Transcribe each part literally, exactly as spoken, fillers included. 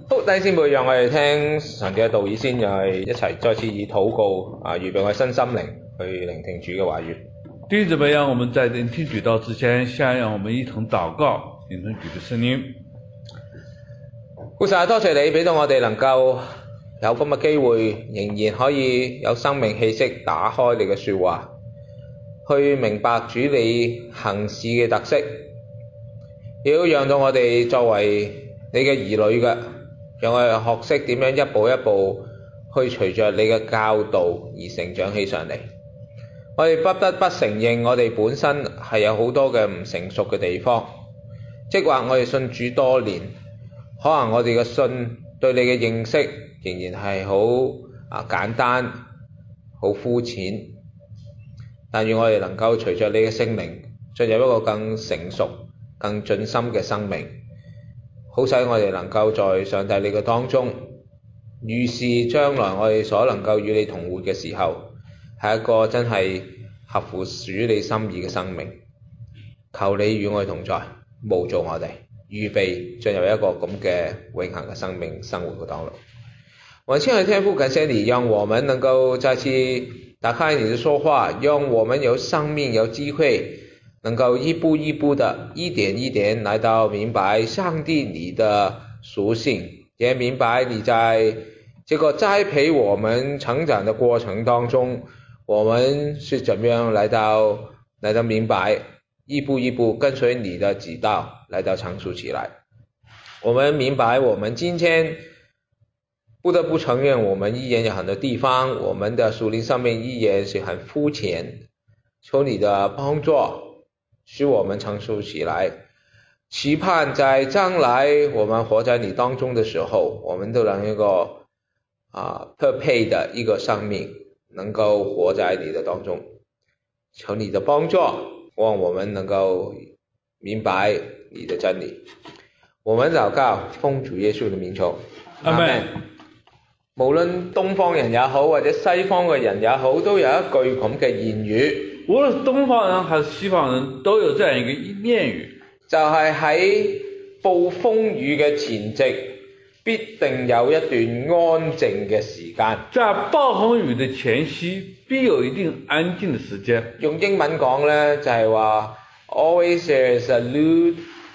好，弟兄姊妹，讓我哋聽神嘅道義先，又係一齊再次以禱告啊，預備我哋身心靈去聆聽主嘅話語。 弟兄姊妹，讓我們在聆聽主道之前，先讓我們一同禱告，聆聽主的聲音。 父神，多謝你俾到我哋能夠有咁嘅機會，仍然可以有生命氣息，打開你嘅說話，去明白主你行事嘅特色，亦都讓到我哋作為你嘅兒女嘅，讓我哋學識點樣一步一步去隨着你嘅教導而成長起上嚟。我哋不得不承認，我哋本身係有好多嘅唔成熟嘅地方，即話我哋信主多年，可能我哋嘅信對你嘅認識仍然係好啊簡單、好膚淺，但願我哋能夠隨着你嘅聖靈進入一個更成熟、更盡心嘅生命，好使我哋能夠在上帝你嘅當中，預示將來我哋所能夠與你同活嘅時候，係一個真係合乎主你心意嘅生命。求你與我哋同在，模造我哋，預備進入一個咁嘅永恆嘅生命生活嘅當中。我親愛的天父，感謝你讓我們能夠再次打開你的說話，讓我們有生命有機會能夠一步一步的一點一點來到明白上帝你的屬性，也明白你在這個栽培我們成長的過程當中，我們是怎麼樣來到來到明白，一步一步跟隨你的指導來到成熟起來。我們明白我們今天不得不承認，我們依然有很多地方，我們的屬靈生命依然是很膚淺，求你的幫助使我們成熟起來，期盼在將來我們活在你當中的時候，我們都能一個啊匹配的一個生命能夠活在你的當中。求你的幫助，望我們能夠明白你的真理。我們禱告奉主耶穌的名求，阿們。無論東方人也好，或者西方嘅人也好，都有一句咁嘅諺語。 無論是東方人還是西方人，都有這樣一個諺語， 就係喺暴風雨嘅前夕，必定有一段安靜嘅時間。 在暴風雨的前夕，必有一定安靜的時間。 用英文講呢，就係話 always there is a lull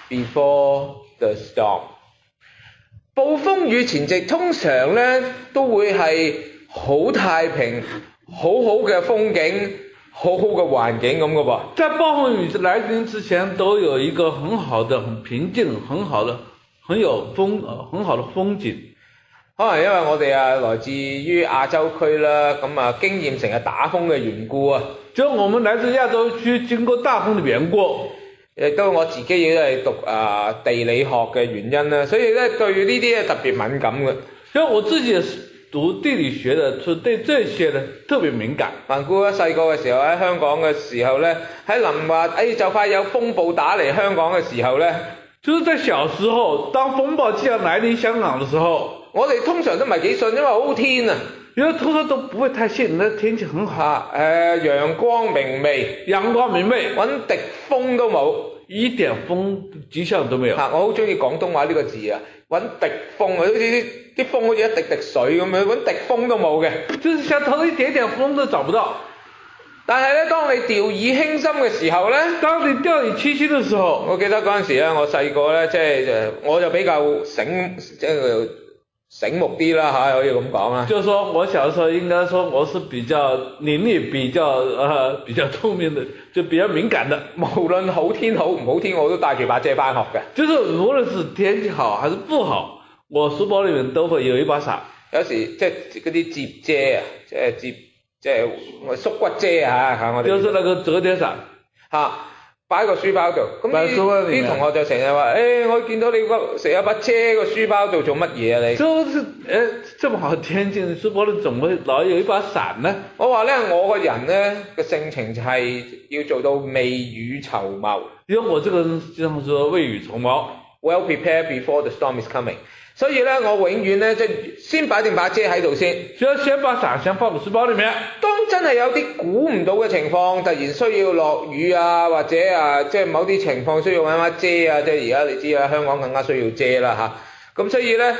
before the storm。暴風雨前夕通常呢都會係好太平、好好嘅風景、好好嘅環境咁嘅噃。 在暴風雨來臨之前，都有一個很好的、很平靜、很好的、很有風、很好的風景。 可能因為我哋啊來自於亞洲區啦，咁啊經驗成日打風嘅緣故啊。 就我們來自亞洲區，經過大風的緣故。 亦都我自己亦都係讀啊地理學嘅原因啦，所以咧對呢啲咧特別敏感嘅。 因為我自己讀地理學嘅，所以對這些呢特別敏感。 環顧喺細個嘅時候喺香港嘅時候咧，喺臨話誒就快有風暴打嚟香港嘅時候咧， 就是在小時候，當風暴即將來臨香港嘅時候， 我哋通常都唔係幾信，因為好天啊。 因為通常都不會太信，那天氣很好， 誒、呃、陽光明媚， 陽光明媚， 搵滴風都冇， 一點風跡象都沒有。 嚇、啊！我好中意廣東話呢個字啊，搵滴風啊，好似啲風好似一滴滴水咁樣，搵滴風都冇嘅， 就是想透一點點風都找不到。 但係咧，當你掉以輕心嘅時候咧， 當你掉以輕心嘅時候， 我記得嗰陣時咧，我細個咧，即係誒，我就比較醒，即係。醒目啲啦嚇，可以咁講啦。 就是說我小時候應該說我是比較伶俐、比較呃比較聰明的，就比較敏感的。 無論好天好唔好天，我都帶住把遮返學嘅。 就是無論是天氣好還是不好，我書包裡面都會有一把傘。 有時即係嗰啲摺遮啊，即係摺即係我縮骨遮啊嚇，我哋。就是那個折疊傘嚇。擺喺個書包度，咁啲啲同學就成日話，誒、欸，我見到你個成日把遮個書包度做乜嘢啊你？ 就是誒，這麼好天氣，書包裡怎麼會老有一把傘呢？ 我話咧，我個人咧嘅性情就係要做到未雨綢繆。 因為我這個人經常說未雨綢繆 ，well prepared before the storm is coming。所以咧，我永遠咧即係先擺定把遮喺度先， 就要先把傘先放到書包裡面。 當真係有啲估唔到嘅情況，突然需要落雨啊，或者啊，即係某啲情況需要揾把遮啊，即係而家你知啦，香港更加需要遮啦嚇。咁所以咧，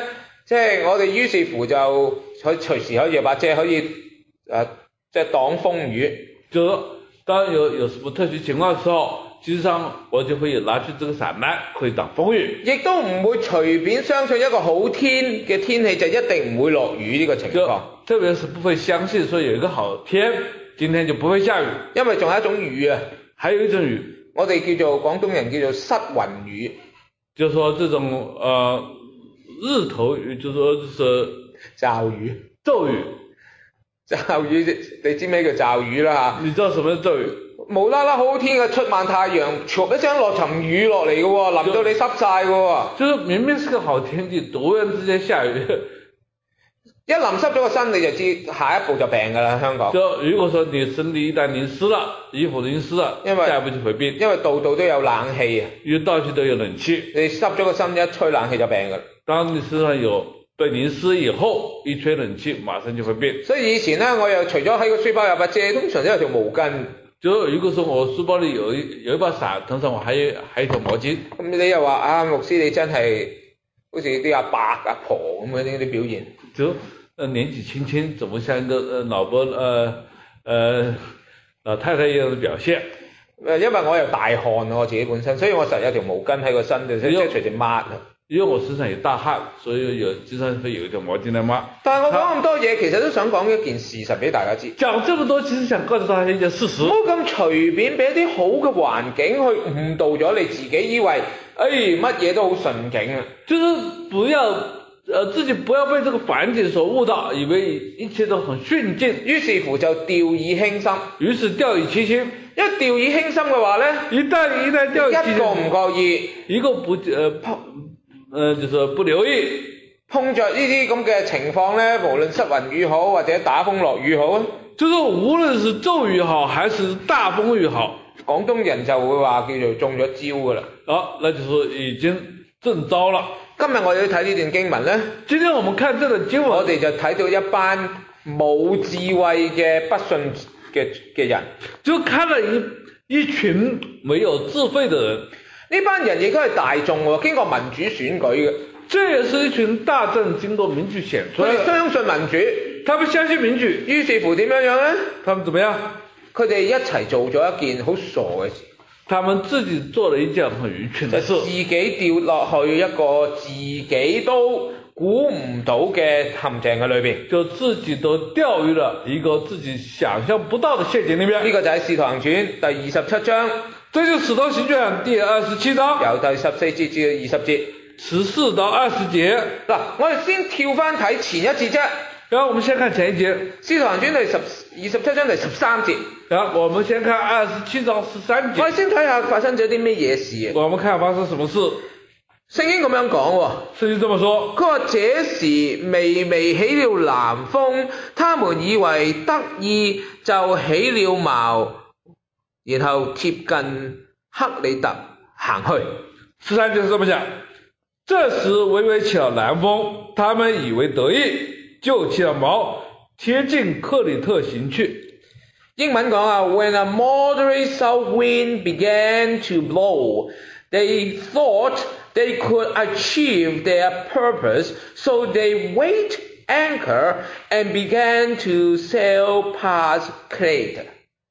即係我哋於是乎就可以隨時可以有把遮可以誒、呃，即係擋風雨。 就當有有什麼特殊情況的時候，實際上我就可以拿出這個傘來，可以擋風雨。 亦都唔會隨便相信一個好天嘅天氣就一定唔會落雨呢個情況。 特別是不會相信說有一個好天，今天就不會下雨。 因為仲有一種雨啊， 還有一種雨， 我哋叫做廣東人叫做失雲雨。 就說這種呃日頭雨，就說就是驟雨。 驟雨。 驟雨，你知咩叫驟雨啦嚇？ 你知道什麼驟雨？ 無啦啦好好天嘅出晚太陽，唰一聲落層雨落嚟嘅喎，淋到你濕晒嘅喎。 就是明明是個好天氣，突然之間下雨， 一淋濕咗個身你就知下一步就病㗎啦，香港。 就如果說你身體一旦淋濕了，衣服淋濕了，因為下一步就會病。 因為度度都有冷氣啊， 因為到處都有冷氣， 你濕咗個身一吹冷氣就病㗎啦。 當你身上有被淋濕以後，一吹冷氣，馬上就會病。 所以以前呢，我又除咗喺個書包有把遮，通常都有條毛巾。 就如果說我書包裏有一有一把傘，通常我還有還有一條毛巾。 咁你又話啊，牧師你真係好似啲阿伯阿婆咁樣啲啲表現。 就呃年紀輕輕，怎麼像一個呃老伯呃呃老太太一樣的表現？ 誒，因為我又大汗我自己本身，所以我實有條毛巾喺個身度，即係隨時抹。 因為我身上有大汗，所以有經常會有一條毛巾來抹。 但係我講咁多嘢，其實都想講一件事實俾大家知。 講這麼多，其實想告訴大家一件事實。 唔好咁隨便俾一啲好嘅環境去誤導咗你自己，以為誒乜嘢都好順境啊。 就是不要，呃自己不要被這個環境所誤導，以為一切都很順境， 於是乎就掉以輕心。 於是掉以輕心。 一掉以輕心嘅話咧， 一旦一旦掉以輕心， 一個唔覺意， 一個不呃碰。呃，就是不留意碰着呢啲咁嘅情況呢，無論失雲雨好或者打風落雨好， 就是無論是驟雨好還是大風雨好， 廣東人就會話叫做中咗招㗎啦。 好，那就是已經中招了。 今日我哋要睇呢段經文呢， 今天我們看這段經文， 我哋就睇到一班冇智慧嘅不信嘅嘅人， 就看了一一群沒有智慧的人。 呢班人亦都係大眾喎，經過民主選舉嘅。 這也是一群大眾經過民主選出來的。 佢哋相信民主， 他們相信民主， 於是乎點樣樣呢？ 他們怎麼樣？ 佢哋一齊做咗一件好傻嘅事。 他們自己做了一件很愚蠢的事， 就自己掉落去一個自己都估唔到嘅陷阱嘅裏邊， 就自己都掉於了一個自己想象不到的陷阱裏面。 呢個就係《使徒行傳》第二十七章。 這就是《使徒行傳》第二十七章， 由第十四節至二十節， 十四到二十節。 嗱，我哋先跳翻睇前一節啫。 然後我們先看前一節，《 使徒行傳》第十二十七章第十三節。 然後我們先看二十七章十三節。 我哋先睇下發生咗啲咩嘢事。 我們看發生什麼事。 聖經咁樣講喎， 聖經這麼說， 佢話這時微微起了南風，他們以為得意，就起了矛，然後貼近克里特行去。 十三節是這麼講，這時微微起了南風，他們以為得意，就起了矛，貼近克里特行去。 英文講啊 ，When a moderate south wind began to blow, they thought they could achieve their purpose, so they weighed anchor and began to sail past Crete,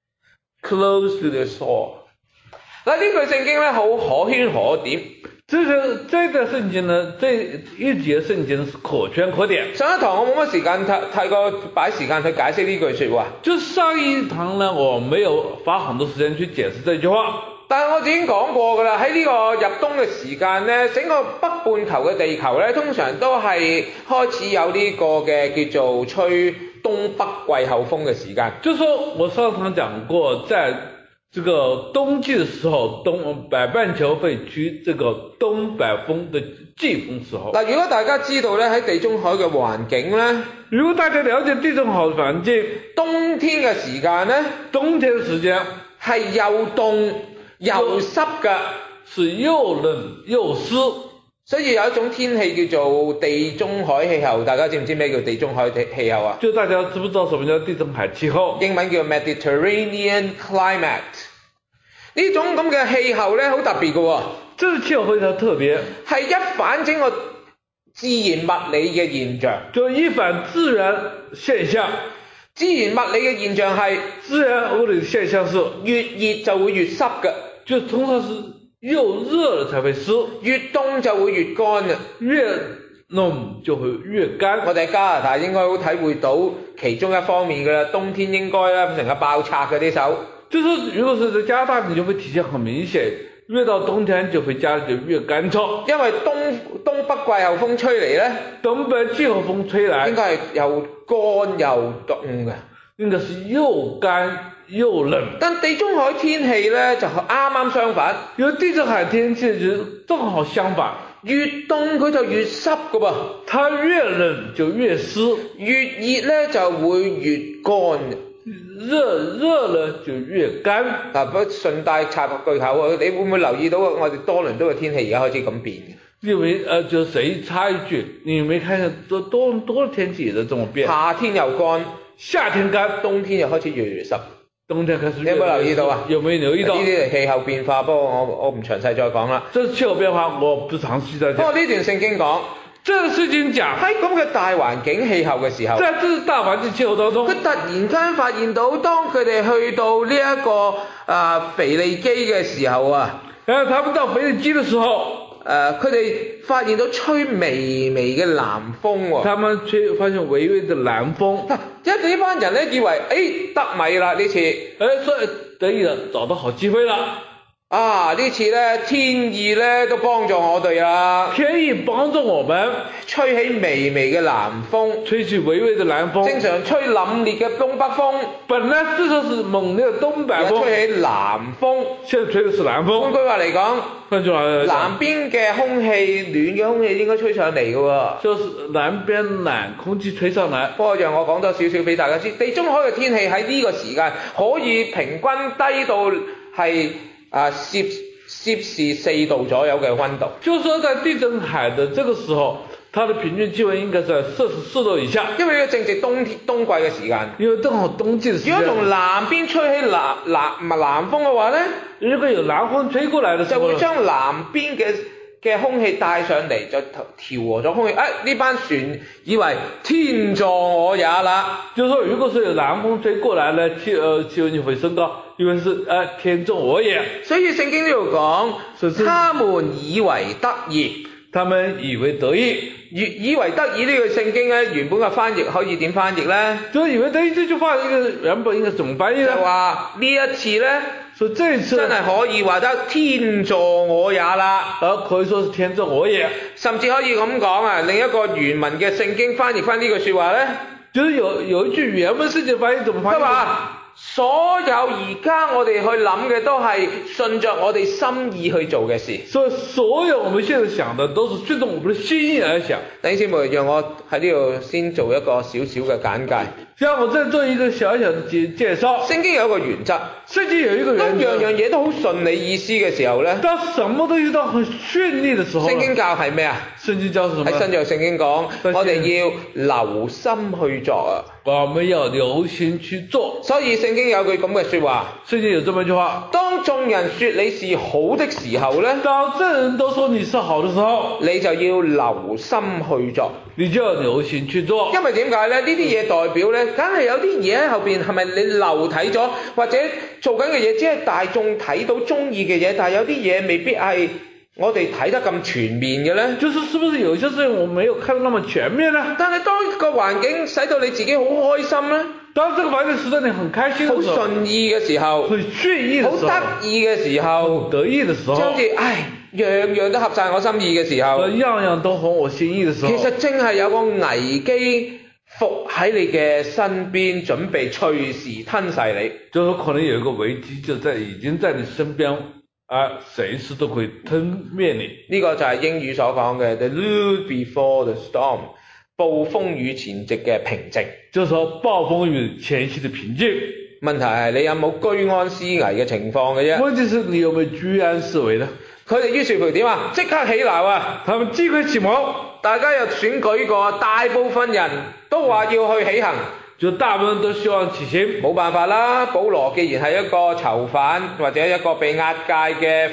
close to the shore。嗱，呢句聖經咧好可圈可點。 這個這個聖經呢，這一節聖經是可圈可點。 上一堂我冇乜時間太太過擺時間去解釋呢句說話。 就上一堂呢，我沒有花很多時間去解釋這句話。 但係我已經講過㗎啦，喺呢個入冬嘅時間呢，整個北半球嘅地球呢，通常都係開始有呢個嘅叫做吹東北季候風嘅時間。 就說我上堂講過，在這個冬季的時候，東北半球會吹這個東北風的季風時候。 嗱，如果大家知道咧喺地中海嘅環境咧， 如果大家了解地中海嘅環境， 冬天嘅時間咧， 冬天嘅時間係又凍又濕㗎， 是又冷又濕。 所以有一種天氣叫做地中海氣候，大家知唔知咩叫地中海氣候啊？ 就大家知唔知道什麼叫地中海氣候？ 英文叫 Mediterranean climate。呢種咁嘅氣候咧，好特別嘅喎。 這個氣候非常特別， 係一反整個自然物理嘅現象。 就一反自然現象。 自然物理嘅現象係自然物理的現象是越熱就會越濕嘅， 就通常是越熱了才會濕， 越凍就會越乾嘅。 越弄就會越乾。 我哋喺加拿大應該好體會到其中一方面嘅啦，冬天應該咧成個爆拆嘅啲手。 就是如果是在加拿大，你就會體現很明顯，越到冬天就會家就越乾燥， 因為東東北季候風吹嚟咧， 東北季候風吹來應該係又乾又凍嘅， 應該是又乾又冷。 但地中海天氣咧就啱啱相反， 因為地中海天氣就正好相反， 越凍佢就越濕㗎噃， 它越冷就越濕， 越熱咧就會越乾。 熱熱了就越乾。 嗱，不順帶插個句口啊，你會唔會留意到我哋多倫多嘅天氣而家開始咁變嘅？ 因為呃，就誰插一句，你沒看見多多倫多的天氣也在這麼變？ 夏天又乾， 夏天乾， 冬天又開始越嚟越濕。 冬天開始越來越濕。 你有冇留意到啊？ 有沒有留意到？ 呢啲係氣候變化，不過我我唔詳細再講啦。 這是氣候變化，我不詳細再講。 不過呢段聖經講。 這個事情講喺咁嘅大環境氣候嘅時候， 在這大環境氣候當中， 佢突然間發現到，當佢哋去到呢、這、一個啊、呃、腓利基嘅時候啊， 然後他們到腓利基嘅時候， 誒佢哋發現到吹微微嘅南風喎、哦， 他們吹發現微微嘅南風， 因為呢班人咧以為誒得米啦呢次， 誒所以得以了找到好機會啦。 啊！呢次咧天意咧都幫助我哋啊！ 天意幫助我們， 吹起微微嘅南風， 吹起微微嘅南風。正常吹凜冽嘅東北風， 本來這就是猛烈嘅東北風， 吹起南風， 現在吹嘅是南風。換句話嚟講， 換句話嚟講， 南邊嘅空氣暖嘅空氣應該吹上嚟嘅喎， 就是南邊暖空氣吹上來。 不過讓我講多少少俾大家知，地中海嘅天氣喺呢個時間可以平均低到係。啊，攝攝氏四度左右嘅溫度， 就是說在地中海的這個時候，它的平均氣溫應該在攝氏四度以下。 因為呢個正值冬冬季嘅時間， 因為正好冬季嘅時間。如果從南邊吹起南南南風嘅話咧， 如果有南風吹過來嘅時候， 就會將南邊嘅嘅空氣帶上嚟，就調和咗空氣。誒、哎，呢班船以為天助我也啦， 就是說，如果是有南風吹過來咧，氣呃氣溫就會升高。因為是呃天助我也， 所以聖經呢度講，他們以為得意， 他們以為得意， 以以為得意呢句聖經咧，原本嘅翻譯可以點翻譯咧？ 就以為得意這句話，一個原本應該怎麼翻譯呢？ 就話呢一次咧， 說這次真係可以話得天助我也啦， 而可以說是天助我也， 甚至可以咁講啊。另一個原文嘅聖經翻譯翻呢句說話咧， 就是有有一句原文聖經翻譯怎麼翻譯？ 所有而家我哋去諗嘅都係順着我哋心意去做嘅事， 所以所有我們現在想的都是順着我們的心意而想。 弟兄姊妹，讓我喺呢度先做一個小小嘅簡介。 讓我再做一個小小的介介紹。 聖經有一個原則， 聖經有一個原則。 當樣樣嘢都好順利意思嘅時候咧， 當什麼東西都很順利的時候， 聖經教係咩啊？ 聖經教是什麼？ 喺新約聖經講，我哋要留心去做啊。 我們要留心去做。 所以聖經有句咁嘅說話， 聖經有這麼一句話： 當眾人說你是好的時候咧， 當眾人都說你是好的時候， 你就要留心去做。 你就要留心去做。 因為點解咧？呢啲嘢代表咧，梗係有啲嘢喺後邊，係咪你漏睇咗，或者做緊嘅嘢只係大眾睇到中意嘅嘢，但係有啲嘢未必係我哋睇得咁全面嘅咧？ 就是是不是有些事情我沒有看得那麼全面呢？ 但係當個環境使到你自己好開心咧， 當這個環境使到你很開心，好順意嘅時候， 很順意的時候， 好得意嘅時候， 得意的時候， 就好似唉，樣樣都合晒我心意嘅時候， 樣樣都合我心意嘅時候， 其實正係有個危機伏喺你嘅身邊，準備隨時吞噬你。 就是可能有一個危機就在已經在你身邊，啊，隨時都會吞滅你。 呢個就係英語所講嘅 The lull before the storm， 暴風雨前夕嘅平靜。 就是說暴風雨前夕的平靜。 問題係你有冇居安思危嘅情況嘅啫。 問題是你有冇居安思危呢？ 佢哋於是乎點啊？即刻起鬧啊！ 他們即刻起謀， 大家又選舉過，大部分人都話要去起行， 就大部分人都希望起行。 冇辦法啦，保羅既然係一個囚犯或者一個被押解嘅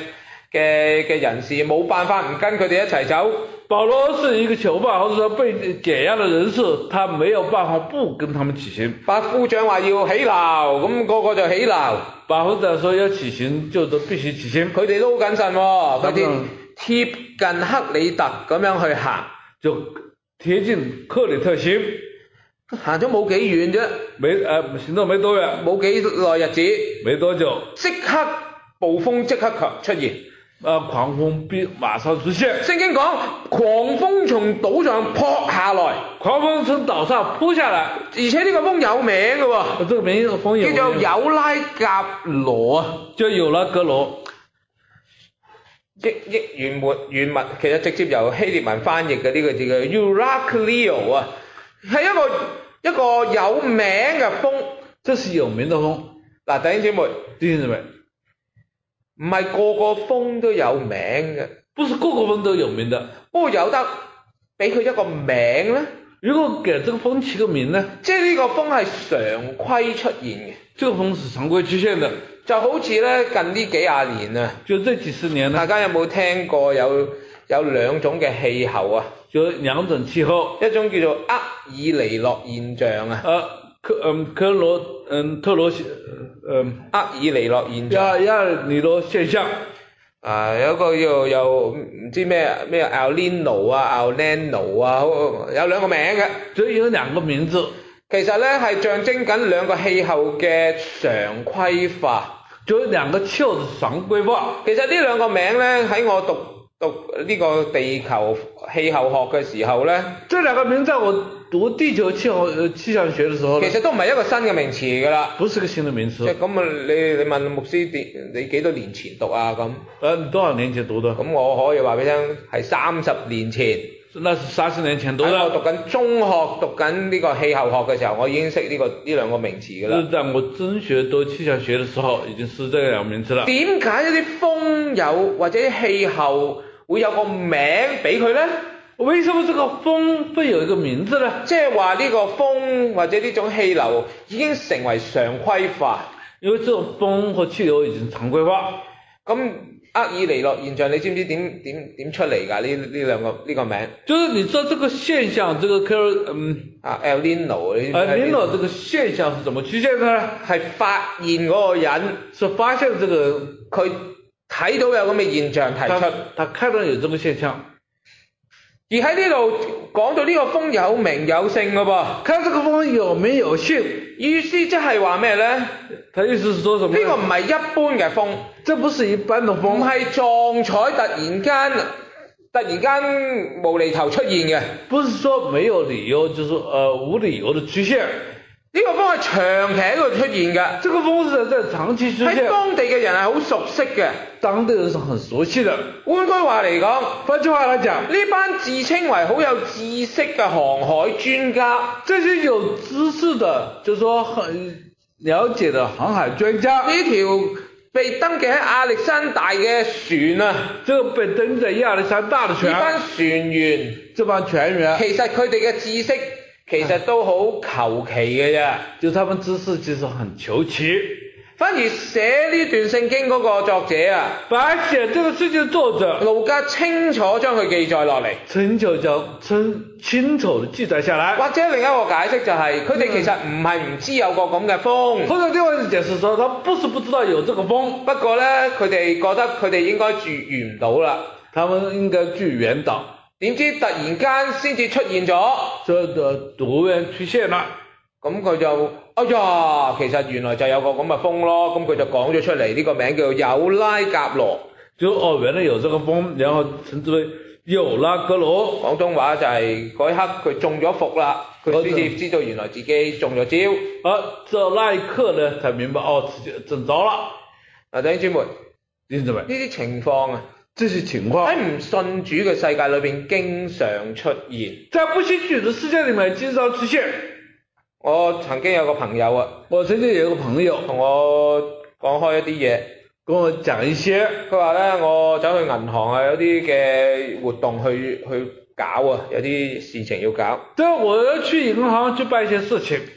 嘅嘅人士，冇辦法唔跟佢哋一齊走。 保羅是一個囚犯，或者說被解押的人士，他沒有辦法不跟他們起行。 百夫長話要起錨，咁個個就起錨。 百夫長說要起行，就都必須起行。 佢哋都好謹慎喎，佢哋貼近克里特咁樣去行， 就貼近克里特行， 行咗冇幾遠啫， 沒誒、呃、行咗沒多遠， 冇幾耐日子， 沒多久， 即刻暴風即刻出現。 啊，狂風必馬上出現。 聖經講狂風從島上撲下來， 狂風從島上撲下來， 而且呢個風有名嘅喎， 啊，這個名風有名， 叫做有拉甲羅啊， 叫有拉格羅。 譯譯原文原文其實直接由希臘文翻譯嘅呢個字叫 Euraklio 啊，係一個一個有名嘅風， 這是有名的風。 嗱，弟兄姊妹， 弟兄姊妹， 唔係個個風都有名嘅， 不是個個風都有名的， 不過有得俾佢一個名咧。 如果給這個風起個名呢， 即係呢個風係常規出現嘅。 這個風是常規出現的， 就好似咧近呢幾廿年啊， 就這幾十年呢， 大家有冇聽過有有兩種嘅氣候啊？ 就兩種氣候， 一種叫做厄爾尼諾現象啊。 呃，科嗯科羅嗯特羅嗯厄爾尼諾現象。 亞亞爾尼諾現象。 啊，有一個叫又唔知咩咩 El Nino 啊 El Nino 啊，有兩個名嘅。 所以有兩個名字。 其實咧係象徵緊兩個氣候嘅常規化， 就兩個氣候嘅常規化。 其實呢兩個名咧喺我讀讀呢個地球氣候學嘅時候咧， 這兩個名在我讀地球氣候呃氣象學嘅時候， 其實都唔係一個新嘅名詞㗎啦。 不是個新嘅名詞。 即係咁啊，你你問牧師你你幾多年前讀啊咁？ 呃，你多少年前讀的？ 咁我可以話俾你聽，係三十年前。 那是三十年前讀的。 喺我讀緊中學讀緊呢個氣候學嘅時候，我已經識呢個呢兩個名詞㗎啦。 在我中學讀氣象學嘅時候，已經是這兩個名詞啦。 點解一啲風有或者氣候會有個名俾佢咧？ 為什麼這個風會有一個名字呢？ 即係話呢個風或者呢種氣流已經成為常規化。 因為這種風和氣流已經常規化。 咁厄爾尼諾現象，你知唔知點點點出嚟㗎？呢呢兩個呢、呢個名？ 就是你知道這個現象，這個 Car 嗯啊 El Nino 你知唔知 El Nino 這個現象是怎麼出現的呢？ 係發現嗰個人是發現這個佢睇到有咁嘅現象提出， 他，他看到有這個現象。 而喺呢度講到呢個風有名有姓㗎噃， 看這個風有名有姓， 意思即係話咩咧？ 他意思是說什麼？ 呢個唔係一般嘅風， 這不是一般的風， 唔係撞彩突然間突然間無厘頭出現嘅， 不是說沒有理由，就是呃無理由的出現。 呢個風係長期喺度出現嘅， 這個風是在長期出現， 喺當地嘅人係好熟悉嘅， 當地人是很熟悉的。 換句話嚟講， 換句話來講， 呢班自稱為好有知識嘅航海專家， 這些有知識的，就是說很了解的航海專家， 呢條被登記喺亞歷山大嘅船啊， 這個被登記在亞歷山大的船， 呢班船員， 這班船員， 其實佢哋嘅知識其實都好求其嘅啫， 就他們知識其實很求其。 反而寫呢段聖經嗰個作者啊， 反而寫這個事情作者路加清楚將佢記載落嚟， 清楚將清清楚地記載下來。 或者另一個解釋就係佢哋其實唔係唔知有個咁嘅風， 或者另外一個解釋說，他不是不知道有這個風， 不過咧佢哋覺得佢哋應該住遇唔到啦， 他們應該住遠島。 點知突然間先至出現咗， 這個突然出現啦， 咁佢就哎呀，其實原來就有個咁嘅風咯，咁佢就講咗出嚟，呢個名叫有拉甲羅， 就哦原來有這個風，然後稱之為有拉格羅。 廣東話就係嗰一刻佢中咗伏啦，佢先至知道原來自己中咗招。 而這那一刻呢，才明白哦，自己中招啦。 啊，弟兄姊妹， 弟兄姊妹， 呢啲情況啊， 這些情況喺唔信主嘅世界裏邊經常出現， 在不信主的世界裏面經常出現。 我曾經有個朋友啊， 我曾經有個朋友同我講開一啲嘢， 跟我講一些， 佢話咧我走去銀行啊，有啲嘅活動去去搞啊，有啲事情要搞。 對，我要去銀行去辦一些事情。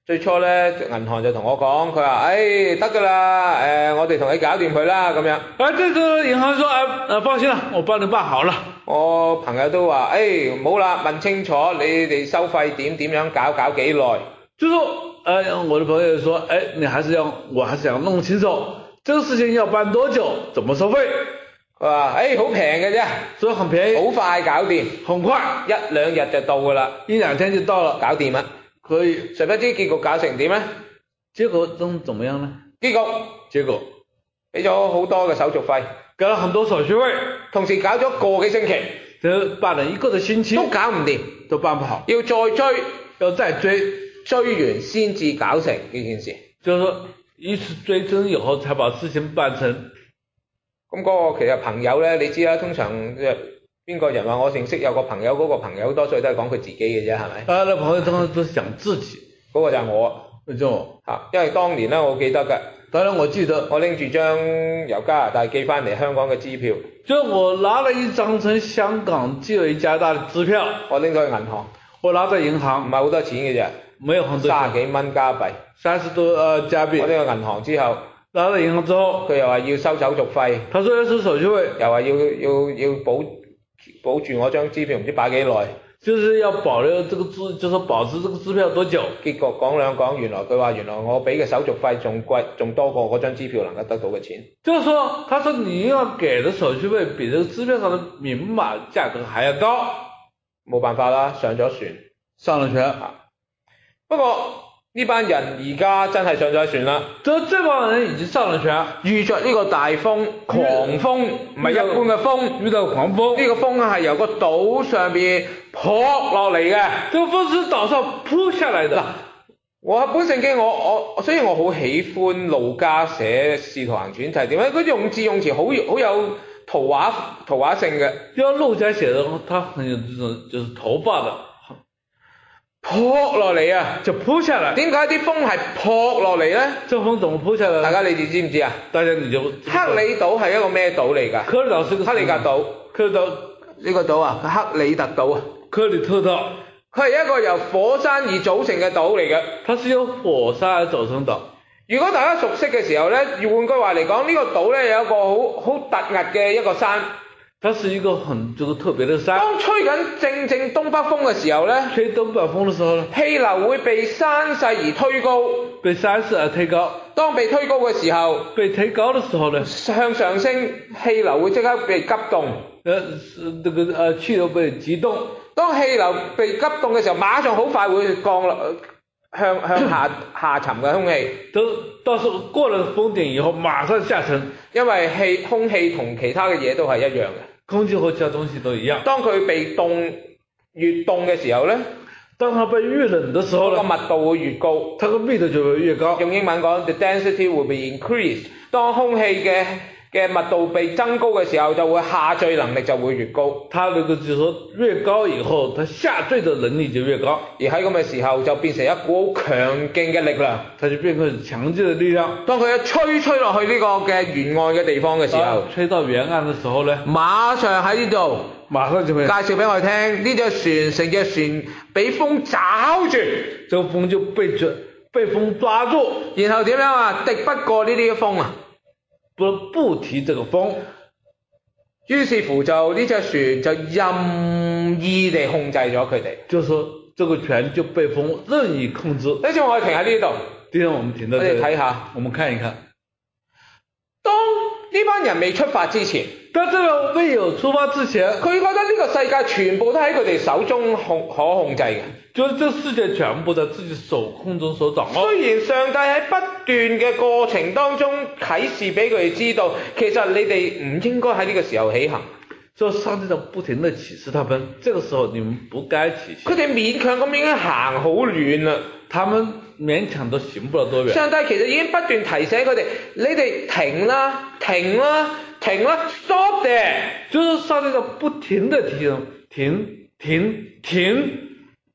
最初咧銀行就同我講，佢話誒得㗎啦，誒我哋同你搞掂佢啦咁樣。 啊，這個銀行說，啊，呃，放心啦，我幫你辦好了。 我朋友都話誒唔好啦，問清楚你哋收費點點樣搞，搞幾耐。 就說，呃，我的朋友說，哎，你還是要，我還是想弄清楚，這個事情要辦多久，怎麼收費？ 佢話誒好平嘅啫， 所以很便宜， 好快搞掂， 很快， 一兩日就到㗎啦， 一兩天就到了， 搞掂啦。 可以。 誰不知結局搞成點咧？ 結果怎怎麼樣呢？ 結局結果俾咗好多嘅手續費， 給了很多手續費， 同時搞咗個幾星期， 就辦了一個的星期， 都搞唔掂， 都辦不好， 要再追， 要再追， 追完先至搞成呢件事。 就是說一次追真以後才把事情辦成。 咁嗰個其實朋友咧，你知啦，通常邊個人話我認識有個朋友，嗰個朋友多數都係講佢自己嘅啫，係咪？ 啊，那朋友通常都是講自己， 嗰個就係我， 就我嚇，因為當年咧我記得㗎， 當然我記得， 我拎住張由加拿大寄翻嚟香港嘅支票， 就我拿了一張從香港寄回加拿大嘅支票， 我拎咗去銀行， 我拿在銀行， 唔係好多錢嘅啫， 沒有很多錢， 三十幾蚊加幣， 三十多呃加幣， 我拎去銀行之後。 拿到銀行之後， 佢又話要收手續費， 他說要收手續費， 又話要要要保保住我張支票，唔知擺幾耐， 就是要保留這個支，就是保持這個支票多久。 結局講兩講，原來佢話原來我俾嘅手續費仲貴，仲多過嗰張支票能夠得到嘅錢。 就是說，他說你要給的手續費比這個支票上的明碼價格還要高。 冇辦法啦，上咗船， 上了船。 不過呢班人而家真係上咗船啦， 這這幫人已經上了船， 遇着呢個大風，狂風，唔係一般嘅風， 遇到狂風， 呢個風係由個島上邊撲落嚟嘅， 這個風是島上撲下來的。 我本聖經我我，所以我好喜歡路加寫《使徒行傳》，就係點咧？佢用字用詞好好有圖畫圖畫性嘅。 因為路加寫的，他很有這種就是頭髮的。 撲落嚟啊， 就撲下來。 點解啲風係撲落嚟咧？ 這風怎麼撲下來？ 大家你哋知唔知啊？ 大家你就克里島係一個咩島嚟㗎？ 克里島係個克里格島。 克里島呢個島啊，克里特島啊。 克里特島。 佢係一個由火山而組成嘅島嚟嘅。 它是由火山而組成島。 如果大家熟悉嘅時候咧，換句話嚟講，呢個島咧有一個好好突兀嘅一個山。 它是一個很這個特別的山。 當吹緊正正東北風嘅時候咧， 吹東北風嘅時候咧， 氣流會被山勢而推高， 被山勢而推高。 當被推高嘅時候， 被推高嘅時候咧， 向上升，氣流會即刻被急凍。 呃，這個呃氣流被急凍。 當氣流被急凍嘅時候，馬上好快會降落向向下下沉嘅空氣。 都到時候過了峰頂以後，馬上下沉。因為氣空氣同其他嘅嘢都係一樣嘅。 空氣和其他東西都一樣。 當佢被凍越凍嘅時候咧， 當它被越冷嘅時候咧， 個密度會越高， 它個密度就會越高。 用英文講 ，the density will be increased。當空氣嘅嘅密度被增高嘅時候，就會下墜能力就會越高。 它那個就是說越高以後，它下墜的能力就越高。 而喺咁嘅時候，就變成一股好強勁嘅力量， 它就變成強勁嘅力量。 當佢一吹吹落去呢個嘅沿岸嘅地方嘅時候， 吹到沿岸嘅時候咧， 馬上喺呢度， 馬上就會介紹俾我哋聽，呢隻船成隻船俾風抓住， 這個風就被抓被風抓住， 然後點樣啊？敵不過呢啲風啊！ 不不提這個風， 於是乎就呢隻船就任意地控制咗佢哋。 就是說，這個船就被風任意控制。 呢次我哋停喺呢度， 今天我們停到這裡， 我哋睇下， 我們看一看。 當呢班人未出發之前， 當這個未有出發之前， 佢覺得呢個世界全部都喺佢哋手中控可控制嘅。 就是這世界全部在自己手控中所掌握。 雖然上帝喺不斷嘅過程當中啟示俾佢哋知道，其實你哋唔應該喺呢個時候起行。 所以上帝就不停地啟示他們，這個時候你們不該起行。 佢哋勉強咁已經行好遠啦， 他們勉強都行不了多遠。 上帝其實已經不斷提醒佢哋，你哋停啦，停啦，停啦 ，stop there。就是上帝就不停地提醒，停停停。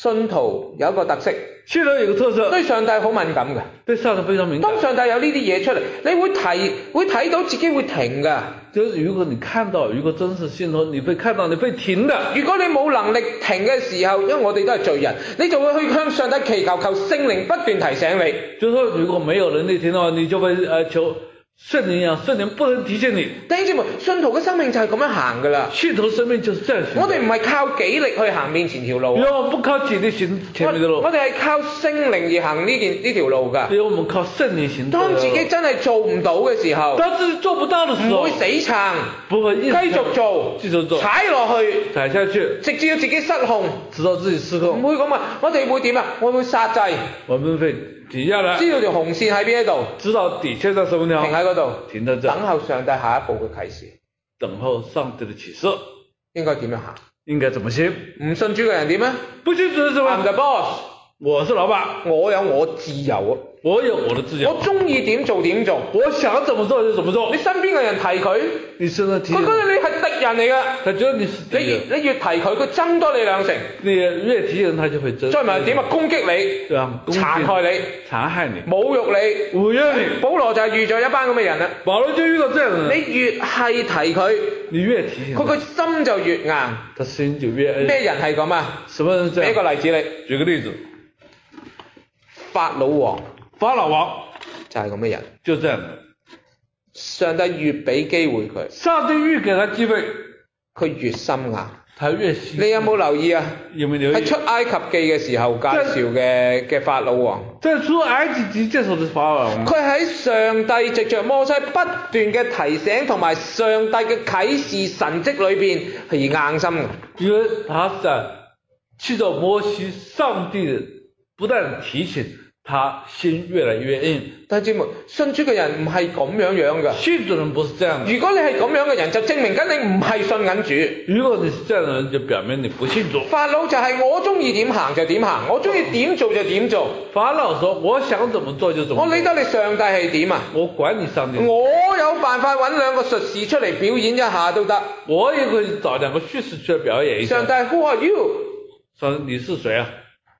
信徒有一個特色， 信徒有個特色， 對上帝好敏感嘅。 對上帝非常敏感。 當上帝有呢啲嘢出嚟，你會睇會睇到自己會停㗎。 就是如果你看到，如果真是信徒，你會看到你會停的。 如果你冇能力停嘅時候，因為我哋都係罪人，你就會去向上帝祈求，求聖靈不斷提醒你。 就是說如果沒有能力停的話，你就會呃求聖靈一樣，聖靈不能提醒你。 弟兄姊妹，信徒嘅生命就係咁樣行㗎啦。 信徒生命就是這樣行。 我哋唔係靠己力去行面前條路。 因為我們不靠己力行前面的路。 我哋係靠聖靈而行呢件呢條路㗎。 因為我們靠聖靈行。 當自己真係做唔到嘅時候， 當自己做不到的時候， 唔會死撐， 不會繼續做， 繼續做， 踩落去， 踩下去， 直至到自己失控， 直到自己失控。 唔會咁啊！我哋會點啊？我會剎制。 我們會停下來， 知道條紅線喺邊一度， 知道底線在什麼地方， 停喺嗰度， 停在這， 等候上帝下一步嘅啟示。 等候上帝的啟示。 應該點樣行？ 應該怎麼行？ 唔信主嘅人點啊？ 不信主係什麼？ I'm the boss， 我是老闆， 我有我自由啊， 我有我的自由， 我中意點做點做， 我想怎麼做就怎麼做。 你身邊嘅人提佢， 你身邊提佢覺得你係敵人嚟㗎， 他覺得你是敵你人， 你越提佢，佢憎多你兩成。 你越提人，他就會憎。 再唔係點啊？攻擊你， 對啊， 殘害你， 殘害你， 侮辱你， 侮辱你。 保羅就係遇咗一班咁嘅人啦。 保羅就遇到這樣的人。 你越係提佢， 你越提醒佢個心就越硬。 他心就越硬。 咩人係咁啊？ 什麼人這樣？ 俾一個例子你。 舉個例子。 法老王， 法老王就係咁嘅人， 就這樣的。 上帝越俾機會佢， 上帝越給他機會， 佢越心硬， 他越心硬。 你有冇留意啊？ 有冇留意？ 喺出埃及記嘅時候介紹嘅嘅法老王， 在出埃及記介紹的法老王， 佢喺上帝藉着摩西不斷嘅提醒同埋上帝嘅啟示神蹟裏邊係硬心嘅， 因為他在藉着摩西上帝不但提醒，他心越來越硬。 弟兄姊妹，信主嘅人唔係咁樣樣嘅。 信主人不是這樣的。 如果你係咁樣嘅人，就證明緊你唔係信緊主。 如果你是這樣的人，就表明你不信主。 法老就係我中意點行就點行，我中意點做就點做。 法老說我想怎麼做就怎麼做。 我理得你上帝係點啊？ 我管你上帝。 我有辦法揾兩個術士出嚟表演一下都得。 我也可以找兩個術士出嚟表演一下。 上帝 Who are you？ 上帝你是誰啊？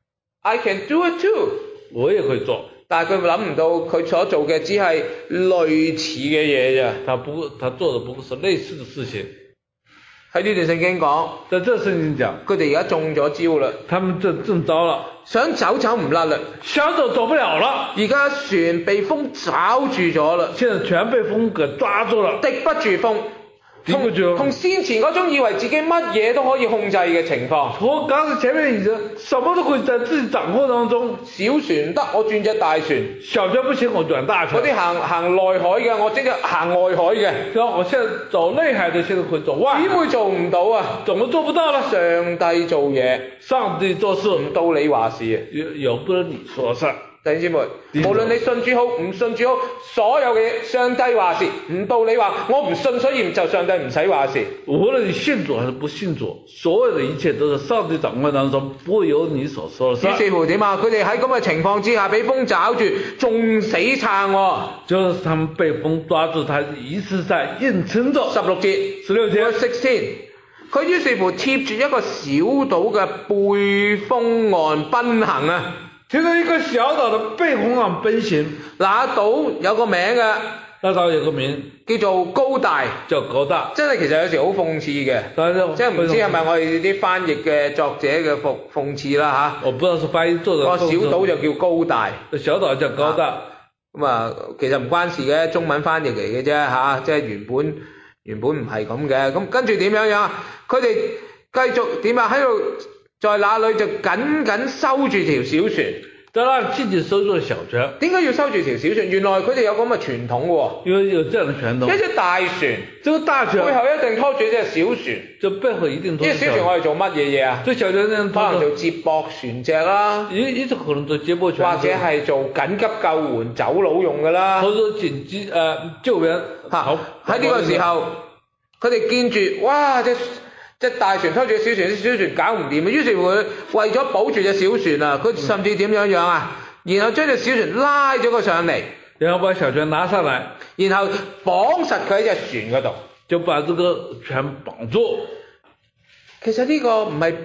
I can do it too。 我也可以做。 但係佢諗唔到佢所做嘅只係類似嘅嘢咋。 他不過他做的不過是類似的事情。 喺呢段聖經講， 在這聖經講， 佢哋而家中咗招啦。 他們正正招了， 想走走唔甩啦， 想走走不了了。 而家船被風抓住咗啦， 現在全被風給抓住了， 敵不住風。同同先前嗰種以為自己乜嘢都可以控制嘅情況， 我剛才前面已經什麼都可以在自己掌握當中。 小船得我轉隻大船， 小船不行我轉大船。 嗰啲行行內海嘅，我即刻行外海嘅。 我現在走內海的，現在可以走外海。 點會做唔到啊？ 怎麼做不到呢？ 上帝做嘢， 上帝做事唔到你話事啊， 有有不能你說事。 弟兄姊妹，無論你信主好唔信主好，所有嘅嘢上帝話事，唔到你話我唔信，所以就上帝唔使話事。 無論你信主還是不信主，所有的一切都是上帝掌握當中，不會由你所說的事。 於是乎點啊？佢哋喺咁嘅情況之下，俾風抓住，仲死撐喎。 就是他們被風抓住，他一直在硬撐着。 十六節， 十六節十六，佢於是乎貼住一個小島嘅背風岸奔行啊！ 貼住一個小島的背風岸奔行。 那島有個名嘅， 那島有個名叫做高大， 叫高大。 真係其實有時好諷刺嘅，即係唔知係咪我哋啲翻譯嘅作者嘅諷諷刺啦嚇。 我不知道是翻譯作者。個小島就叫高大， 小島叫高大。 咁啊，其實唔關事嘅，中文翻譯嚟嘅啫嚇，即係原本原本唔係咁嘅。咁跟住點樣樣？佢哋繼續點啊？喺度。在那裏就緊緊收住條小船， 在那緊緊收住小船。 點解要收住條小船？原來佢哋有咁嘅傳統喎。 因為有這樣的傳統。一隻大船， 這個大船背後一定拖住一隻小船。 就背後一定拖住。 呢隻小船我哋做乜嘢嘢啊？ 這小船呢？ 可能做接駁船隻啦。 一一直可能做接駁船。 或者係做緊急救援走佬用㗎啦。 或者緊急誒、呃、救援。 嚇！喺呢個時候，佢哋見住哇隻。隻大船拖住小船，啲小船搞唔掂啊！於是乎佢為咗保住隻小船啊，佢甚至點樣樣啊？然後將隻小船拉咗佢上嚟， 然後把小船拉上來， 然後綁實佢喺隻船嗰度， 就把這個船綁住。 其實呢個唔係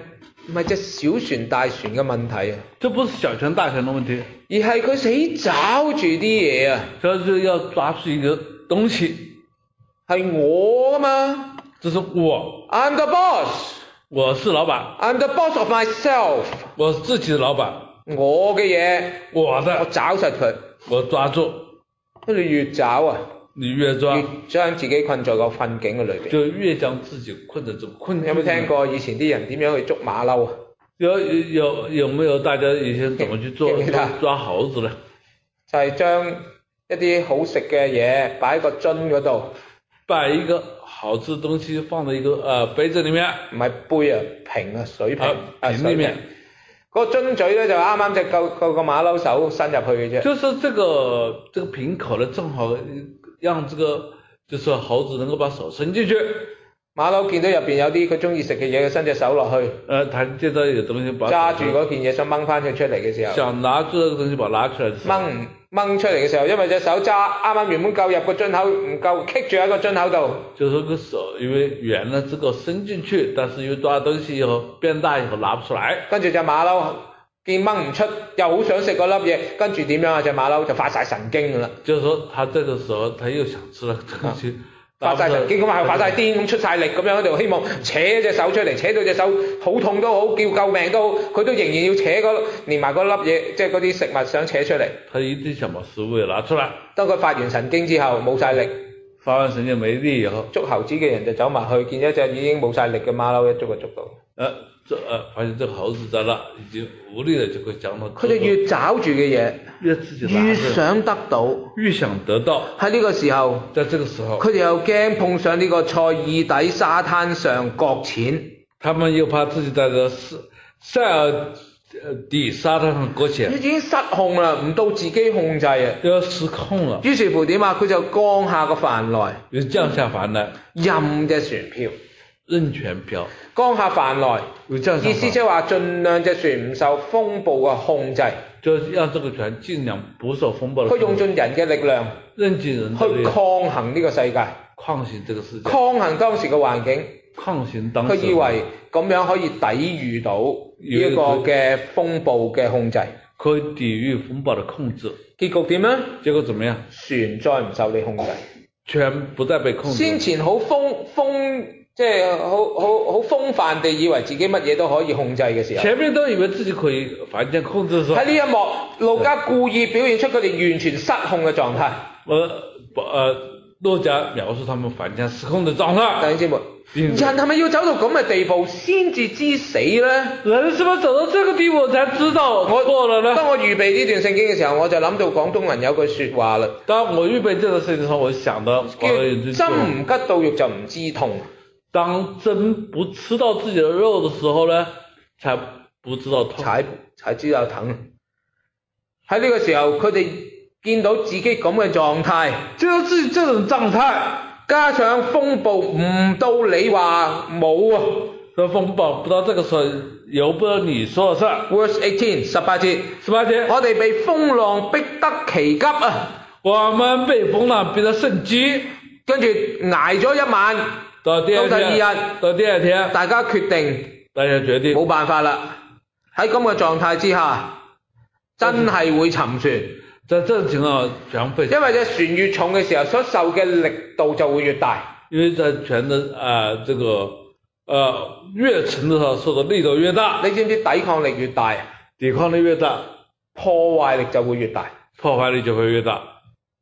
唔係隻小船大船嘅問題啊， 這不是小船大船的問題， 而係佢死找住啲嘢啊， 這是要抓住一個東西， 係我啊嘛， 這是我 I'm the boss， 我是老闆 I'm the boss of myself， 我是自己的老闆， 我嘅嘢我我的找實佢， 我抓住， 跟住越找啊， 你越抓越將自己困在個困境嘅裏邊。 就越將自己困在這個困境。 有冇聽過以前啲人點樣去捉馬騮啊？ 有有有有沒有大家以前怎麼去做記唔記得抓猴子呢？ 就係將一啲好食嘅嘢擺喺個樽嗰度， 把一個好吃的東西放在一個呃杯子裏面， 唔係杯啊，瓶啊，水瓶啊啊， 瓶裏面。 個樽嘴咧就啱啱隻夠夠個馬騮手伸入去嘅啫。 就是這個這個瓶口呢，正好讓這個就是猴子能夠把手伸進去。 馬騮見到入邊有啲佢中意食嘅嘢，佢伸隻手落去， 呃，他見到有東西把揸住嗰件嘢想掹翻佢出嚟嘅時候， 想拿住這個東西把它拉出來的時候， 掹唔掹出嚟嘅時候，因為隻手揸啱啱原本夠入個樽口，唔夠棘住喺個樽口度。 就是個手因為圓了，這個伸進去，但是因為抓東西以後變大以後拿不出來。 跟住隻馬騮見掹唔出，又好想食嗰粒嘢，跟住點樣啊？隻馬騮就發晒神經㗎啦。 就是說，他這個時候他又想吃了東西。 發晒神經咁啊，發晒癲咁出晒力咁樣喺度，希望扯隻手出嚟，扯到隻手好痛都好，叫救命都好，佢都仍然要扯嗰連埋嗰粒嘢，即係嗰啲食物想扯出嚟。 他一定想把食物也拿出來。 當佢發完神經之後冇晒力， 發完神經沒力以後， 捉猴子嘅人就走埋去，見一隻已經冇晒力嘅馬騮，一捉就捉到。 呃，這呃發現這個猴子在那已經無力了，就會將它。 佢哋越找住嘅嘢， 越自己越想得到， 越想得到。 喺呢個時候， 在這個時候， 佢哋又驚碰上呢個塞爾底沙灘上擱淺。 他們又怕自己在這塞塞爾底沙灘上擱淺， 已經失控啦，唔到自己控制啊， 要失控了。 於是乎點啊？佢就降下個帆來， 就降下帆來， 任隻船漂， 任船漂。 降下帆來， 意思即係話盡量隻船唔受風暴嘅控制， 就讓這個船盡量不受風暴的控制。 佢用盡人嘅力量， 任盡人去抗衡呢個世界， 抗衡這個世界， 抗衡當時嘅環境， 抗衡當時。 佢以為咁樣可以抵禦到呢一個嘅風暴嘅控制， 可以抵禦風暴的控制。 結局點呢？ 結果怎麼樣？ 船再唔受你控制， 船不再被控制。 先前好風風。即係好好好風範地以為自己乜嘢都可以控制嘅時候， 前面都以為自己可以完全控制嘅時候， 喺呢一幕，路加故意表現出佢哋完全失控嘅狀態。 呃，呃，路加描述他們完全失控嘅狀態。 弟兄姊妹，人係咪要走到咁嘅地步先至知死咧？ 人是不是走到這個地步才知道我錯了呢？ 當我預備呢段聖經嘅時候，我就諗到廣東人有句説話啦。 當我預備這個聖經嘅時候，我想到叫針唔吉到肉就唔知痛。 當針不吃到自己的肉的時候呢，才不知道痛， 才才知道疼。喺呢個時候，佢哋見到自己咁嘅狀態， 知道自己這種狀態， 加上風暴唔到你話冇啊， 這風暴不到這個時候由不得你說的事。 Verse eighteen 十八節， 十八節， 我哋被風浪逼得奇急啊！ 我們被風浪逼得甚急， 跟住捱咗一晚。 到第二天， 到第二日， 到第二天， 大家決定， 大家決定， 冇辦法啦。喺咁嘅狀態之下，真係會沉船。 在這種情況，船會， 因為隻船越重嘅時候，所受嘅力度就會越大。 因為在船的啊、呃，這個呃越沉的時候，受的力度越大。 你知唔知抵抗力越大， 抵抗力越大， 破壞力就會越大。 破壞力就會越大。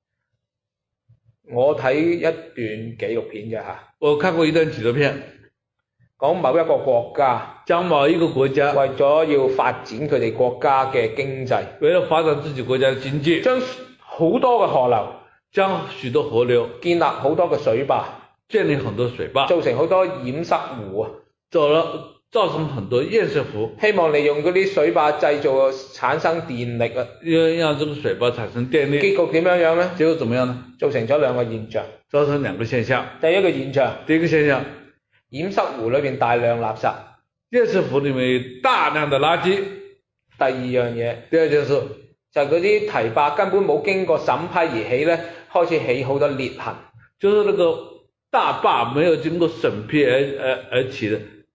我睇一段紀錄片嘅吓， 我看過一段紀錄片， 講某一個國家， 將某一個國家為咗要發展佢哋國家嘅經濟， 為了發展自己國家嘅經濟， 將好多嘅河流， 將許多河流建立好多嘅水壩， 建立很多水壩， 造成好多堰塞湖啊， 造了造成很多堰塞湖， 希望利用嗰啲水壩製造產生電力啊， 要讓這個水壩產生電力。 結局點樣樣呢？ 結果怎麼樣呢？ 造成咗兩個現象。 造成兩個現象。 第一個現象， 第一個現象， 堰塞湖裏邊大量垃圾。 堰塞湖裏面有大量的垃圾。 第二樣嘢， 第二件事就係嗰啲堤壩根本冇經過審批而起咧，開始起好多裂痕。 就是那個大壩沒有經過審批而而而起的，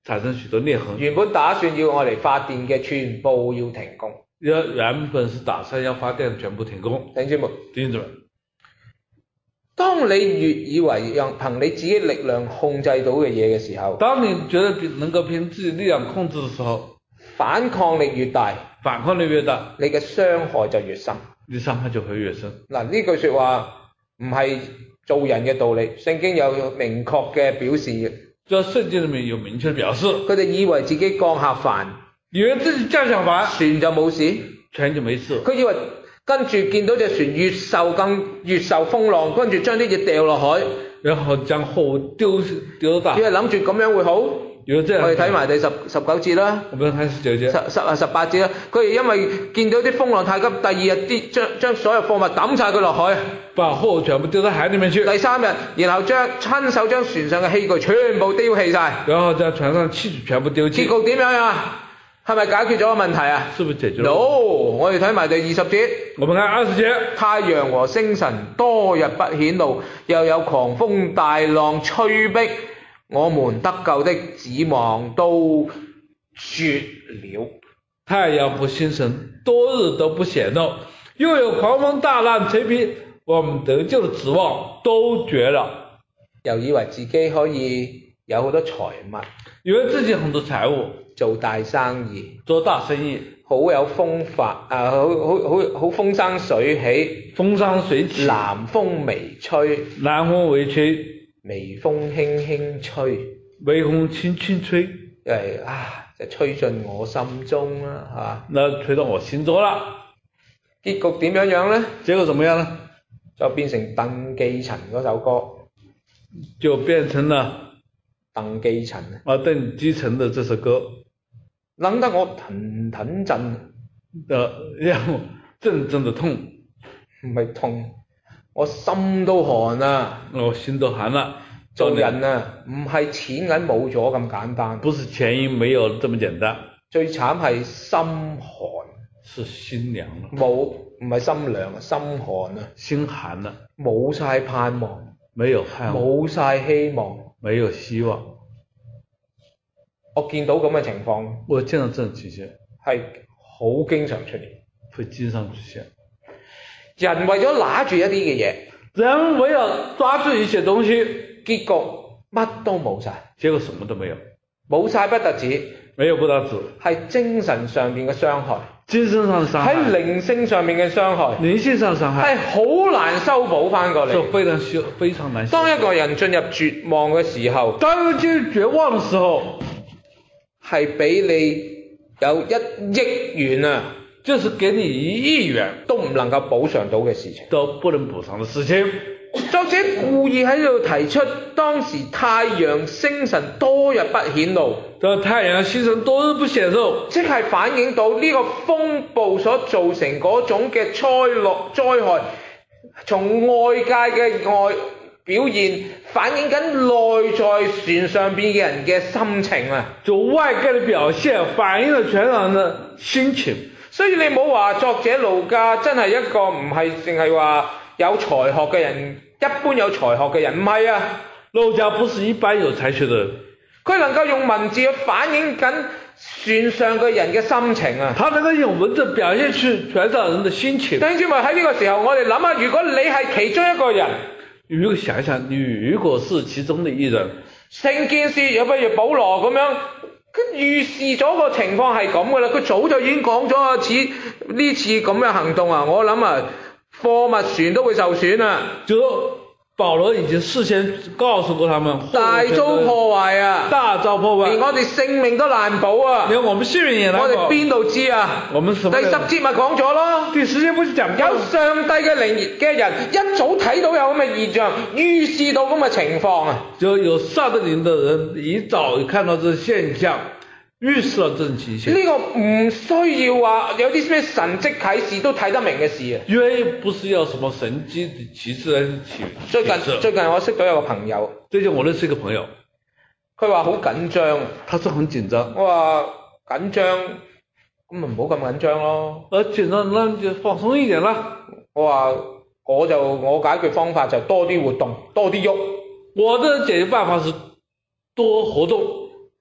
產生許多裂痕。 原本打算要我嚟發電嘅全部要停工。 原原本是打算要發電全部停工。 弟兄姊妹， 弟兄姊妹， 當你越以為讓憑你自己力量控制到嘅嘢嘅時候， 當你覺得能夠憑自己力量控制嘅時候， 反抗力越大， 反抗力越大， 你嘅傷害就越深。 你傷害就會越深。 嗱，呢句說話唔係做人嘅道理，聖經有明確嘅表示嘅。 在聖經裏面有明確的表示， 佢哋以為自己降下帆， 以為自己降下帆， 船就冇事， 船就沒事。 佢以為跟住見到隻船越受更越受風浪，跟住將啲嘢掉落海， 然後將貨物丟丟到大海， 以為諗住咁樣會好。 以為這樣， 我哋睇埋第十十九節啦， 我們睇十九節， 十十啊十八節啦。佢哋因為見到啲風浪太急，第二日啲將將所有貨物抌晒佢落海， 把貨物全部丟到海裡面去。 第三日，然後將親手將船上嘅器具全部丟棄晒， 然後將船上器具全部丟棄。 結局點樣啊？係咪解決咗個問題啊？ 是不是解決咗 ？No， 我哋睇埋第二十節。 我們看二十節。太陽和星辰多日不顯露，又有狂風大浪催逼，我們得救的指望都絕了。太陽和星辰多日都不顯露，又有狂風大浪催逼，我們得救的指望都絕了。 又以為自己可以有好多財物， 以為自己很多財物， 做大生意， 做大生意， 好有風發啊，好好好好風生水起， 風生水起， 南風微吹， 南風微吹， 微風輕輕吹， 微風輕輕吹， 誒啊，就吹進我心中啦，係嘛？ 那吹到我心中啦。 結局點樣樣咧？ 結果怎麼樣呢？ 就變成鄧寄塵嗰首歌， 就變成了鄧寄塵啊，鄧寄塵的這首歌， 諗得我騰騰震， 呃，讓我陣陣的痛， 唔係痛，我心都寒啊！ 我心都寒啦。 做人啊，唔係錢銀冇咗咁簡單， 不是錢銀沒有這麼簡單， 最慘係心寒， 是心涼了， 冇唔係心涼啊，心寒啊， 心寒了， 冇晒盼望， 沒有盼望， 冇晒希望， 沒有希望。 我見到咁嘅情況， 我見到這種情形係好經常出現， 會經常出現。 人為咗拿住一啲嘅嘢， 人為了抓住一些東西， 結局乜都冇晒， 結果什麼都沒有， 冇晒不特止， 沒有不特止， 係精神上面嘅傷害， 精神上的傷害， 喺靈性上面嘅傷害， 靈性上的傷害， 係好難修補翻過嚟， 就非常修非常難修。 當一個人進入絕望嘅時候， 當一個進入絕望嘅時候， 係俾你有一億元啊， 就是給你一億元都唔能夠補償到嘅事情， 都不能補償的事情。 作者故意喺度提出，當時太陽星辰多日不顯露， 當太陽星辰多日不顯露， 即係反映到呢個風暴所造成嗰種嘅災落災害，從外界嘅外表現反映緊內在船上邊嘅人嘅心情啊！ 就外界嘅表現反映咗船上嘅心情。 所以你唔好話作者路加真係一個唔係淨係話有才學嘅人，一般有才學嘅人，唔係啊， 路加不是一般有才學嘅人， 佢能夠用文字去反映緊船上嘅人嘅心情啊， 他能夠用文字表現出船上人嘅心情。 弟兄姊妹，喺呢個時候，我哋諗下，如果你係其中一個人， 如果想一想，你如果是其中的一人， 成件事又不如保羅咁樣，佢預示咗個情況係咁噶啦，佢早就已經講咗啊，似呢次咁嘅行動啊，我諗啊，貨物船都會受損啊。 就保羅已經事先告訴過他們， 大遭破壞啊， 大遭破壞， 連我哋性命都難保啊， 連我們性命也難保。 我哋邊度知啊？ 我們什麼？ 第十節咪講咗咯。 第十節不是講有上帝嘅靈嘅人一早睇到有咁嘅現象，預示到咁嘅情況啊。 就有上帝靈的人一早看到這現象，預示了這種情形。 呢個唔需要話有啲咩神蹟啟示都睇得明嘅事啊。 因為不是要什麼神蹟啟示嚟啟。 最近最近我識到有個朋友， 最近我認識一個朋友， 佢話好緊張。 他說很緊張。 我話緊張，咁咪唔好咁緊張咯。 呃，緊張，那就放鬆一點啦。 我話我就我解決方法就多啲活動，多啲喐。 我的解決辦法是多活動。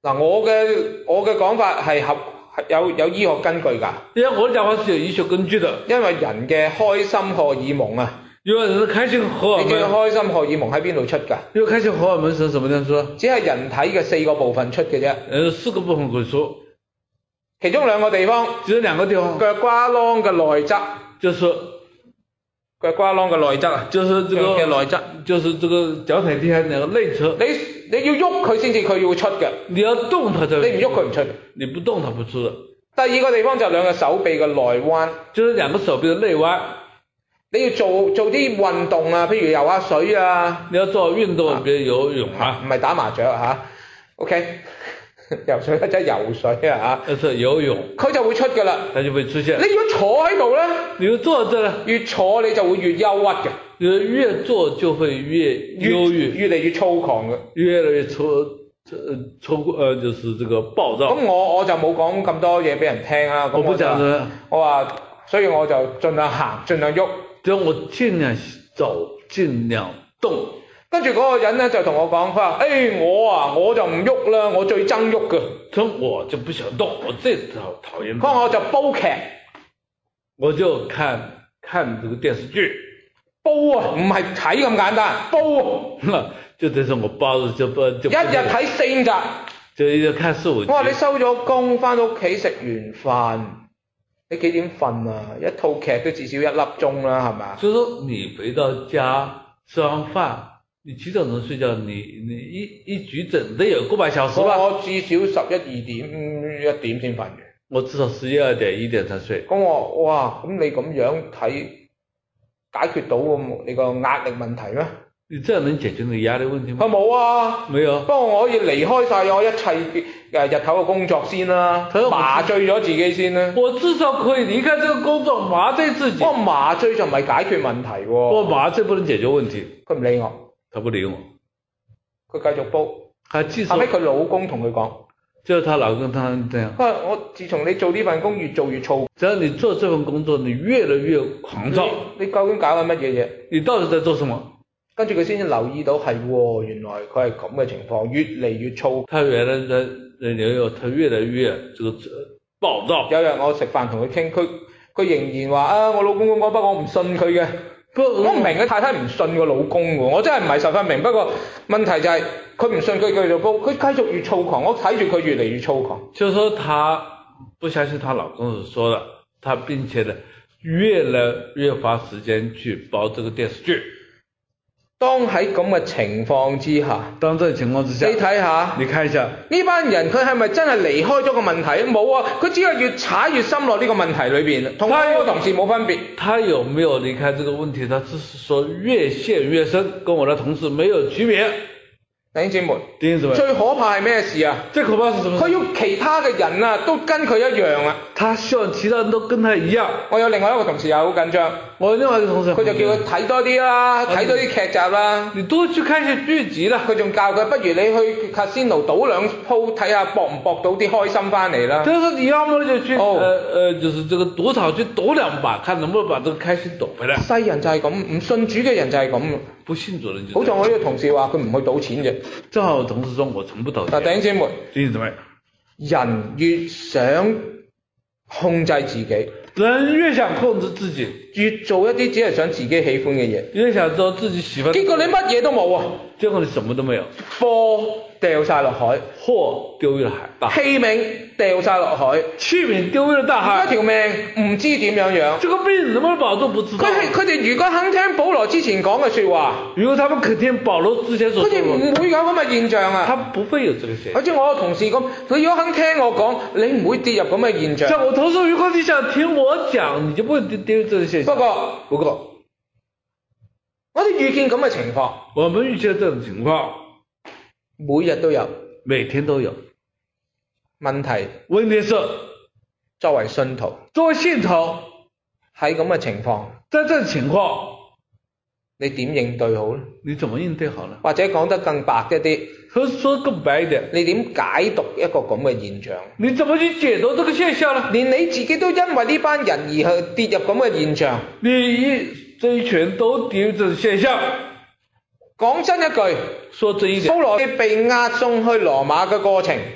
嗱，我嘅我嘅講法係合係有有醫學根據㗎， 因為我的講法是有醫學根據的， 因為人嘅開心荷爾蒙啊， 因為人的開心荷爾你知道蒙， 開心荷爾蒙喺邊度出㗎？ 因為開心荷爾蒙是什麼樣說？ 只係人體嘅四個部分出嘅啫， 呃，四個部分可以說， 其中兩個地方， 只有兩個地方， 腳瓜啷嘅內側， 就是腳瓜啷嘅內側啊， 就是這個嘅內側， 就是這個腳踩地下那個內側， 你你要喐佢先至佢要出嘅， 你要動它才會， 你唔喐佢唔出。 你不動它不出的。 第二個地方就兩個手臂嘅內彎， 就是兩個手臂的內彎， 你要做做啲運動啊，譬如游下水啊， 你要做運動，比如游泳啊， 唔係打麻雀啊嚇 ，OK，游水即係游水啊嚇， 那是游泳， 佢就會出㗎啦。 它就會出現。 你如果坐喺度咧， 你要坐這呢， 越坐你就會越憂鬱嘅， 你越坐就會越憂鬱， 越嚟越躁狂嘅。 越來越抽，呃抽呃就是這個暴躁。 咁我我就冇講咁多嘢俾人聽啦。咁我不講嘅， 我話，所以我就盡量行，盡量喐。 就我盡量走，盡量動。 跟住嗰個人咧就同我講，佢話：，誒、欸、我啊我就唔喐啦，我最憎喐嘅。 咁我就不想動，我最討討厭。 佢話我就煲劇， 我就看看這個電視劇。 煲啊，唔係睇咁簡單，煲啊。 就這種我包咗就不就。一日睇四五集。 就一日看四五集。我話你收咗工，翻到屋企食完飯，你幾點瞓啊？一套劇都至少一粒鐘啦，係嘛？ 所以說你回到家吃完飯，你幾點鐘睡覺？你你一一舉整得有個半小時吧。 我至少十一二點一點先瞓嘅。 我至少十一二點一點才睡。咁我哇，咁你咁樣睇解決到你個壓力問題咩？ 你這樣能解決你壓力問題嗎？ 佢冇啊， 沒有。 不過我可以離開晒我一切誒日頭嘅工作先啦，麻醉咗自己先啦。 我至少可以離開這個工作，麻醉自己。 我麻醉就唔係解決問題喎。 我麻醉不能解決問題。 佢唔理我。 他不理我。 佢繼續煲。 係繼續。 後尾佢老公同佢講。 就是她老公，他這樣。 佢話我自從你做呢份工越做越躁。 只要你做這份工作，你越來越狂躁。 你，你究竟搞緊乜嘢嘢？ 你到底在做什麼？ 跟住佢先至留意到係喎，原來佢係咁嘅情況，越嚟越躁。 他原來在人流有，他越來越這個暴躁。 有日我食飯同佢傾，佢佢仍然話啊，我老公咁講，不過我唔信佢嘅。不過我唔明嘅太太唔信個老公喎，我真係唔係十分明。不過問題就係佢唔信佢繼續煲，佢繼續越躁狂，我睇住佢越嚟越躁狂。 就是說，她不相信她老公所說的，她並且呢越來越花時間去煲這個電視劇。 當喺咁嘅情況之下， 當這個情況之下， 你睇下， 你看一下呢班人佢係咪真係離開咗個問題？冇啊，佢只係越踩越深落呢個問題裏邊，同我個同事冇分別。 他有沒有離開這個問題？他只是說越陷越深，跟我的同事沒有區別。 弟兄姊妹， 弟兄姊妹， 最可怕係咩事啊？ 最可怕是什麼？佢要其他嘅人啊，都跟佢一樣啊。 他希望其他人都跟他一樣。 我有另外一個同事又好緊張， 我有另外一個同事， 佢就叫佢睇多啲啦，睇多啲劇集啦。 你多去看一些劇集啦。 佢仲教佢，不如你去 casino 賭兩鋪，睇下搏唔搏到啲開心翻嚟啦。 就是你要麼就去，哦、呃呃，就是這個賭場去賭兩把，看能不能把這個開心賭回來。 世人就係咁，唔信主嘅人就係咁。 不信主人就。 好似我呢個同事話佢唔去賭錢嘅。 正好我同事說我從不賭錢。 嗱，弟兄姊妹， 弟兄姊妹， 人越想控制自己， 人越想控制自己， 越做一啲只係想自己喜歡嘅嘢， 越想做自己喜歡的。 結果你乜嘢都冇啊！ 結果你什麼都沒有。 貨掉晒落海， 貨丟入海， 器皿掉晒落海， 器皿丟入大海。 嗰條命唔知點樣樣。 這個命能不能保住不知道。 佢係佢哋如果肯聽保羅之前講嘅說話， 如果他們肯聽保羅之前所說的，佢哋唔會有咁嘅現象啊。 他不會有這個現象。 好似我個同事咁，佢如果肯聽我講，你唔會跌入咁嘅現象。 像我同事，如果你想聽我講，你就不會跌跌入這個現象。 不過，不過，我哋遇見咁嘅情況， 我們遇見這種情況， 每日都有。 每天都有問題， 問題是作為信徒， 作為信徒喺咁嘅情況， 在這種情況， 你點應對好呢？ 你怎麼應對好呢？或者講得更白一啲， 說說更白一點， 你點解讀一個咁嘅現象？ 你怎麼去解讀這個現象呢？ 連你自己都因為呢班人而去跌入咁嘅現象， 你一這一群都跌入這種現象。 講真一句， 說真一點， 掃羅被押送去羅馬嘅過程，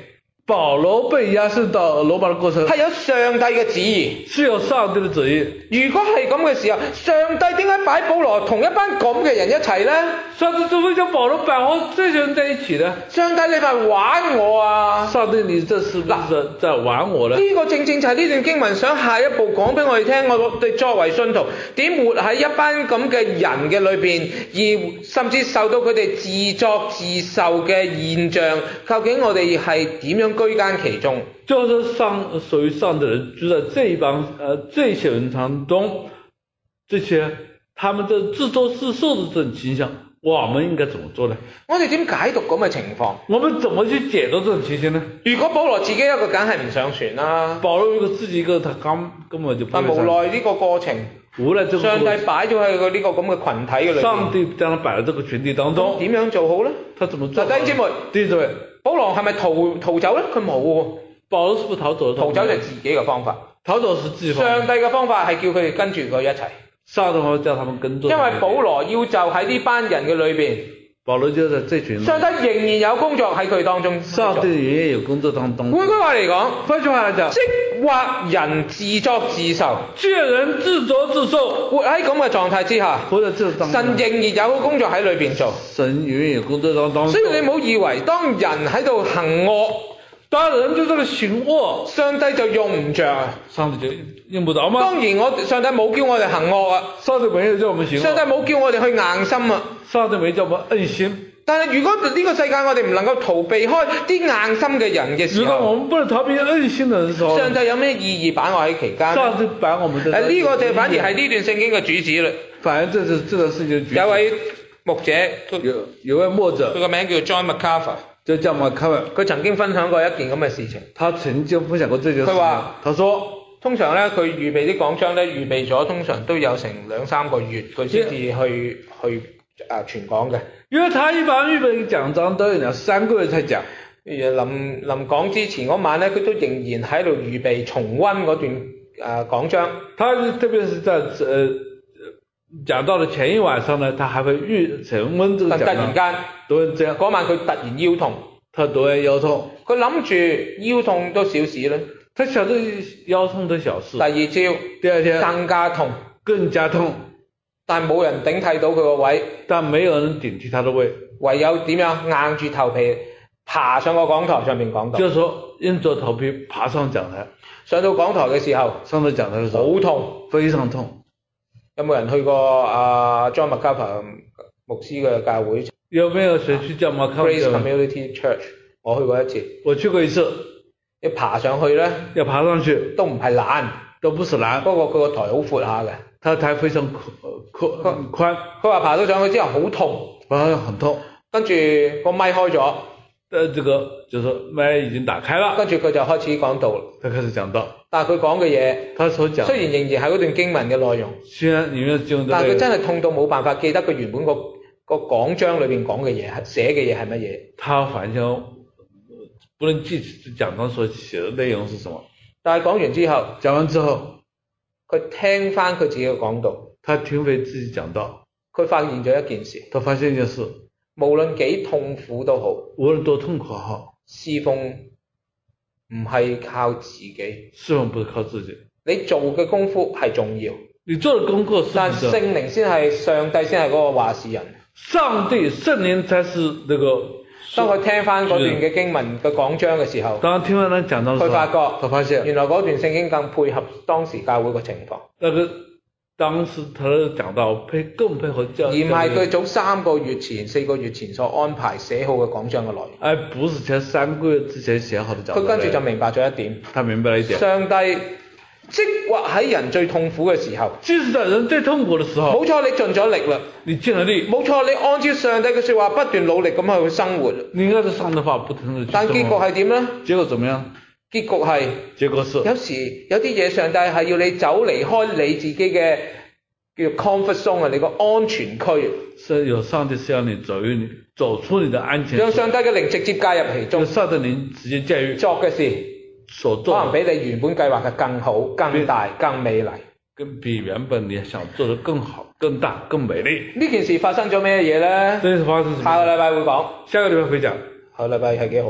保羅被押送到羅馬的過程係有上帝嘅旨意。 是有上帝的旨意。 如果係咁嘅時候，上帝點解擺保羅同一班咁嘅人一齊呢？ 上帝怎麼會將保羅擺和這些人在一起呢？ 上帝你咪玩我啊！ 上帝你這是不是在玩我呢？ 呢個正正就係呢段經文想下一步講俾我哋聽，我哋作為信徒點活喺一班咁嘅人嘅裏邊，而甚至受到佢哋自作自受嘅現象，究竟我哋係點樣居間其中？ 就是上屬於上帝的人就在這一幫呃這些人當中，這些他們的自作自受的這種傾向，我們應該怎麼做呢？ 我哋點解讀咁嘅情況？ 我們怎麼去解讀這種情形呢？ 如果保羅自己一個梗係唔上船啦， 保羅如果自己一個，他根根本就不會上。 但無奈呢個過程， 無奈這個上帝擺咗喺佢呢個咁嘅群體嘅裏邊， 上帝將他擺喺這個群體當中， 點樣做好呢？ 他怎麼做？ 弟兄姊妹， 弟兄姊妹， 保羅係咪逃逃走呢？佢冇喎。 保羅是不是逃走了？ 逃走就係自己嘅方法。 逃走是自己方法。 上帝嘅方法係叫佢哋跟住佢一齊。 上帝會叫他們跟住。 因為保羅要就喺呢班人嘅裏邊。 保羅就在這群人。 上帝仍然有工作喺佢當中。 上帝仍然有工作當中。 換句話嚟講， 換句話嚟講， 即或人自作自受， 見人自作自受， 活喺咁嘅狀態之下， 活在這當中， 神仍然有工作喺裏邊做。 神仍然有工作當中。 所以你唔好以為當人喺度行惡， 當人就在度行惡， 上帝就用唔着啊！ 上帝就用不着嗎？ 當然我上帝冇叫我哋行惡啊！ 上帝沒有叫我們行惡。 上帝冇叫我哋去硬心啊！ 上帝沒叫我們硬心。 但係如果呢個世界我哋唔能夠逃避開啲硬心嘅人嘅時候， 如果我們不能逃避硬心的人的時候， 上帝有咩意義擺我喺期間？ 上帝擺我們的。 誒呢個就反而係呢段聖經嘅主旨啦。 反而這是這個事情主旨。 有位牧者， 有有位牧者， 佢個名叫 John MacArthur， 就叫 MacArthur。 佢曾經分享過一件咁嘅事情。 他曾經分享過這件事。 佢話： 他說， 通常咧，佢預備啲講章咧，預備咗通常都有成兩三個月，佢先至去去啊傳講嘅。 因為他一般預備講章都有兩三個月才講。 誒臨臨講之前嗰晚咧，佢都仍然喺度預備重溫嗰段啊講章。 他特別是在呃講到的前一晚上呢，他還會預重溫這個講章。 但突然間， 都這樣。 嗰晚佢突然腰痛， 他突然腰痛。 佢諗住腰痛都小事啦。 他曉得腰痛的小事。 第二朝， 第二天更加痛， 更加痛。 但冇人頂替到佢個位， 但沒有人頂替他的位， 唯有點樣硬住頭皮爬上個講台上面講道。 就是說硬着頭皮爬上講台。 上到講台嘅時候， 上到講台嘅時候， 好痛， 非常痛。 有冇人去過啊 John MacArthur 牧師嘅教會？ 有沒有誰去叫 MacArthur？Grace Community Church，我去過一次。 我去過一次。 一爬上去咧， 要爬上去都唔係難， 都不是難。 不過佢個台好闊下嘅。他台非常寬寬寬， 佢話爬到上去之後好痛， 啊很痛， 跟住個咪開咗， 呃這個就是咪已經打開了， 跟住佢就開始講道啦， 他開始講道， 但係佢講嘅嘢， 他所講， 雖然仍然係嗰段經文嘅內容， 雖然裡面經文， 但係佢真係痛到冇辦法記得佢原本個個講章裏邊講嘅嘢，寫嘅嘢係乜嘢， 他反正不能記起講章所寫的內容是什麼， 但係講完之後， 講完之後。 佢聽翻佢自己嘅講道， 他聽回自己講道， 佢發現咗一件事， 他發現一件事， 無論幾痛苦都好， 無論多痛苦好， 侍奉唔係靠自己， 侍奉不是靠自己， 你做嘅功夫係重要， 你做嘅功課是， 但聖靈先係上帝先係嗰個話事人， 上帝聖靈才是那個。 當佢聽翻嗰段嘅經文嘅講章嘅時候， 當聽翻佢講章嘅時候， 佢發覺， 佢發現原來嗰段聖經更配合當時教會嘅情況。 那個當時佢講到配更配合教，而唔係佢早三個月前、四個月前所安排寫好嘅講章嘅內容。 而不是前三個月之前寫好的講章。 佢跟住就明白咗一點， 他明白了一點。 上帝即或喺人最痛苦嘅時候， 即使在人最痛苦嘅時候， 冇錯，你盡咗力啦， 你盡咗力， 冇錯，你按照上帝嘅說話不斷努力咁去生活。 你按照上帝嘅話不停地去生活。 但結果係點呢？ 結果怎麼樣？ 結局係， 結果是有時有啲嘢上帝係要你走離開你自己嘅叫 comfort zone 啊，你個安全區。 是有上帝是要你走於你走出你的安全區， 讓上帝嘅靈直接介入其中。 上帝靈直接介入作嘅事。 所做可能比你原本計劃嘅更好、更大、更美麗， 跟比原本你想做得更好、更大、更美麗。 呢件事發生咗咩嘢呢？ 這件事發生什麼？ 下個禮拜會講。 下個禮拜會講。 下個禮拜係幾號啊？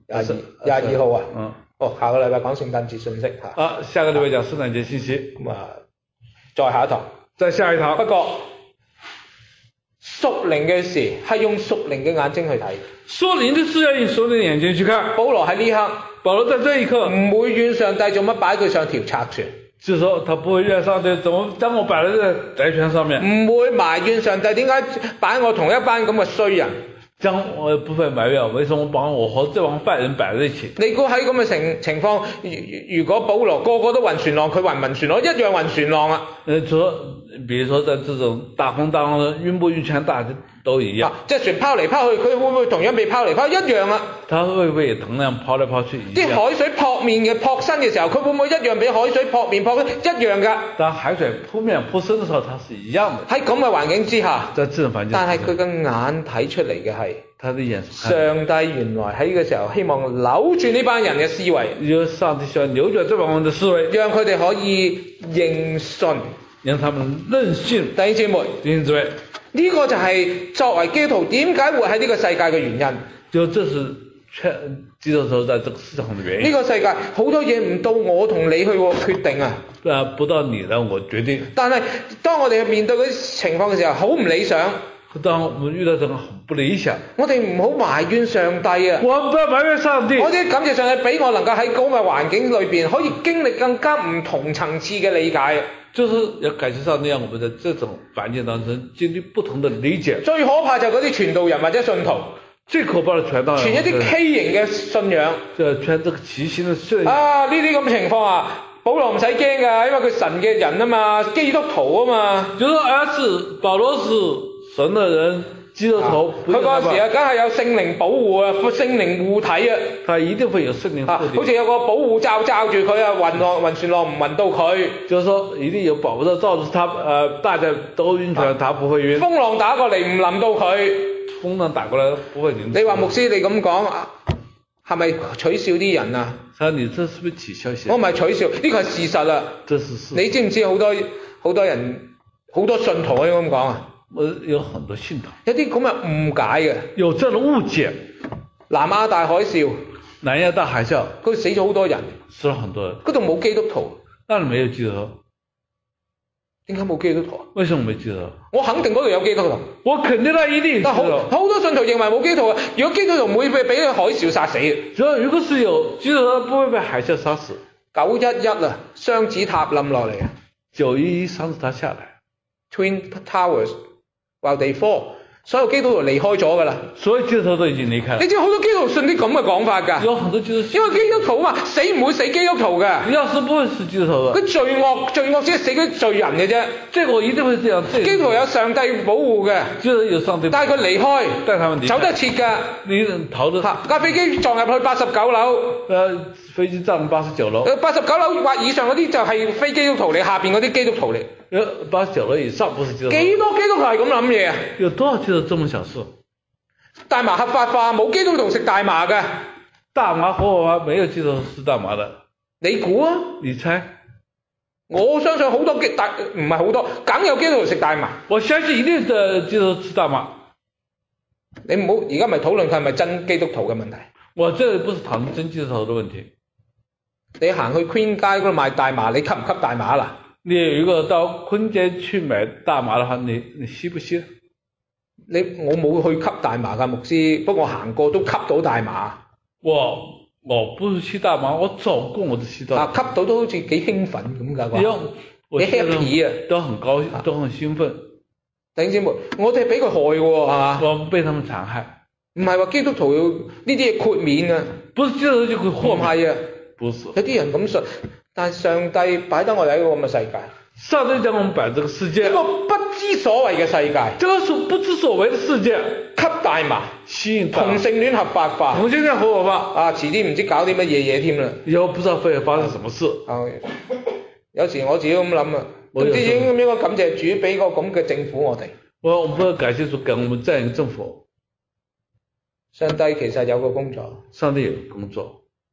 廿二廿二號啊。 嗯。 哦，下個禮拜講聖誕節信息嚇。 啊，下個禮拜講聖誕節信息。 咁啊，再下一堂。 再下一堂。 不過屬靈嘅事係用屬靈嘅眼睛去睇。 屬靈的事要用屬靈的眼睛去看。 保羅喺呢刻， 保羅在這一刻唔會怨上帝做乜擺佢上條賊船。 就是說，他不會怨上帝怎麼將我擺喺這債權上面。 唔會埋怨上帝點解擺我同一班咁嘅衰人。 將我不會埋怨，為什麼把我和這幫壞人擺在一起？ 你估喺咁嘅情情況，如果保羅個個都暈船浪，佢暈唔暈船浪一樣暈船浪啊！ 呃，說，比如說在這種大風當中，暈不暈船大都一樣。 啊，隻船拋嚟拋去，佢會唔會同樣被拋嚟拋去？一樣啊！ 他會唔會同樣拋來拋去一樣？ 啲海水撲面嘅撲身嘅時候，佢會唔會一樣俾海水撲面撲身？一樣㗎。 當海水撲面撲身嘅時候，它是一樣的。 喺咁嘅環境之下， 在這種環境之下， 但係佢嘅眼睇出嚟嘅係， 他的眼上帝原來喺呢個時候希望扭轉呢班人嘅思維， 由上帝希望扭轉這幫人嘅思維， 讓佢哋可以認信， 讓他們認信。 弟兄姊妹， 弟兄姊妹， 呢個就係作為基督徒點解活喺呢個世界嘅原因。 就這是全基督徒在這個世上的原因。 呢個世界好多嘢唔到我同你去決定啊。 啊，不到你讓我決定。 但係當我哋去面對嗰啲情況嘅時候，好唔理想。 當我們遇到這個很不理想， 我哋唔好埋怨上帝啊！ 我們不要埋怨上帝。 我哋感謝上帝俾我能夠喺咁嘅環境裏邊，可以經歷更加唔同層次嘅理解。 就是要感謝上帝，讓我們在這種環境當中經歷不同的理解。 最可怕就係嗰啲傳道人或者信徒， 最可怕的傳道人， 傳一啲畸形嘅信仰， 就傳這個畸形的信仰。 啊，呢啲咁嘅情況啊，保羅唔使驚㗎，因為佢神嘅人啊嘛，基督徒啊嘛。 就說兒子保羅是神的人，基督徒。 佢嗰陣時啊，梗係有聖靈保護啊，聖靈護體啊。 他一定會有聖靈護體。 好似有個保護罩罩住佢啊，暈浪暈船浪唔暈到佢。 就是說一定有保護罩罩住他，呃，大家都暈船，他不會暈。 風浪打過嚟唔淋到佢。 風浪打過來不會淋。 你話牧師你咁講，係咪取笑啲人啊？ 啊，你這是不是取笑些？ 我唔係取笑，呢個係事實啊。 這是事實。 你知唔知好多好多人好多信徒可以咁講啊？ 我有很多信徒。 有啲咁嘅誤解嘅。 有這種誤解。 南亞大海嘯。 南亞大海嘯。 嗰度死咗好多人。 死了很多人。 嗰度冇基督徒。 那裡沒有基督徒。 點解冇基督徒啊？ 為什麼沒基督徒？ 我肯定嗰度有基督徒。 我肯定佢一定有基督徒。 好好多信徒認為冇基督徒啊！如果基督徒唔會被俾個海嘯殺死嘅。 只要如果是有基督徒，不會被海嘯殺死。 九一一啊，雙子塔冧落嚟啊！ 九一一雙子塔下來。 Twin Towers while they fall，所有基督徒離開咗㗎啦。 所有基督徒都已經離開了。 你知好多基督徒信啲咁嘅講法㗎。 有很多基督徒。 因為基督徒嘛，死唔會死基督徒㗎。 要是不會死基督徒嘅。 佢罪惡罪惡只係死嗰啲罪人嘅啫。 這個一定會這樣。 基督徒有上帝保護嘅。 基督徒有上帝。 但係佢離開。 帶他們離開。 走得切㗎。 你逃得。 架飛機撞入去八十九樓。 誒，飛機撞八十九樓。 八十九樓或以上嗰啲就係非基督徒嚟，下邊嗰啲基督徒嚟。 八十九樓以上不是基督徒。 幾多基督徒係咁諗嘢啊？ 有多少基督徒這麼想事？ 大麻合法化，冇基督徒食大麻嘅。 大麻合法化，沒有基督徒食大麻的。 你估啊？ 你猜？ 我相信好多基大唔係好多，梗有基督徒食大麻。 我相信一定的基督徒吃大麻。 你唔好而家咪討論佢係咪真基督徒嘅問題。 我這裡不是談真基督徒的問題。 你行去 Queen 街嗰度買大麻，你吸唔吸大麻啦？ 你如果到坤街去買大麻的話，你你吸不吸？ 你我冇去吸大麻㗎，牧師，不過我行過都吸到大麻。 我我不是吸大麻，我走過我都吸到。 啊，吸到都好似幾興奮咁㗎啩？ 你 happy 啊， 都很高興，都很興奮。 弟兄姊妹，我哋係俾佢害喎，係嘛？ 我被他們殘害。 唔係話基督徒要呢啲嘢豁免啊？ 不是基督徒就會豁免。唔係啊，不是。有啲人咁信，但係上帝擺得我哋喺個咁嘅世界。 上帝將我們擺這個世界， 一個不知所謂嘅世界， 這個是不知所謂的世界， 吸大麻， 吸引大麻， 同性戀合法化， 同性戀合法化， 啊，遲啲唔知搞啲乜嘢嘢添啦， 以後不知道會發生什麼事。 啊，有時我自己咁諗啊，唔知應唔應該感謝主俾個咁嘅政府我哋。 我我們不要感謝主給我們這樣一個政府。 上帝其實有個工作， 上帝有個工作，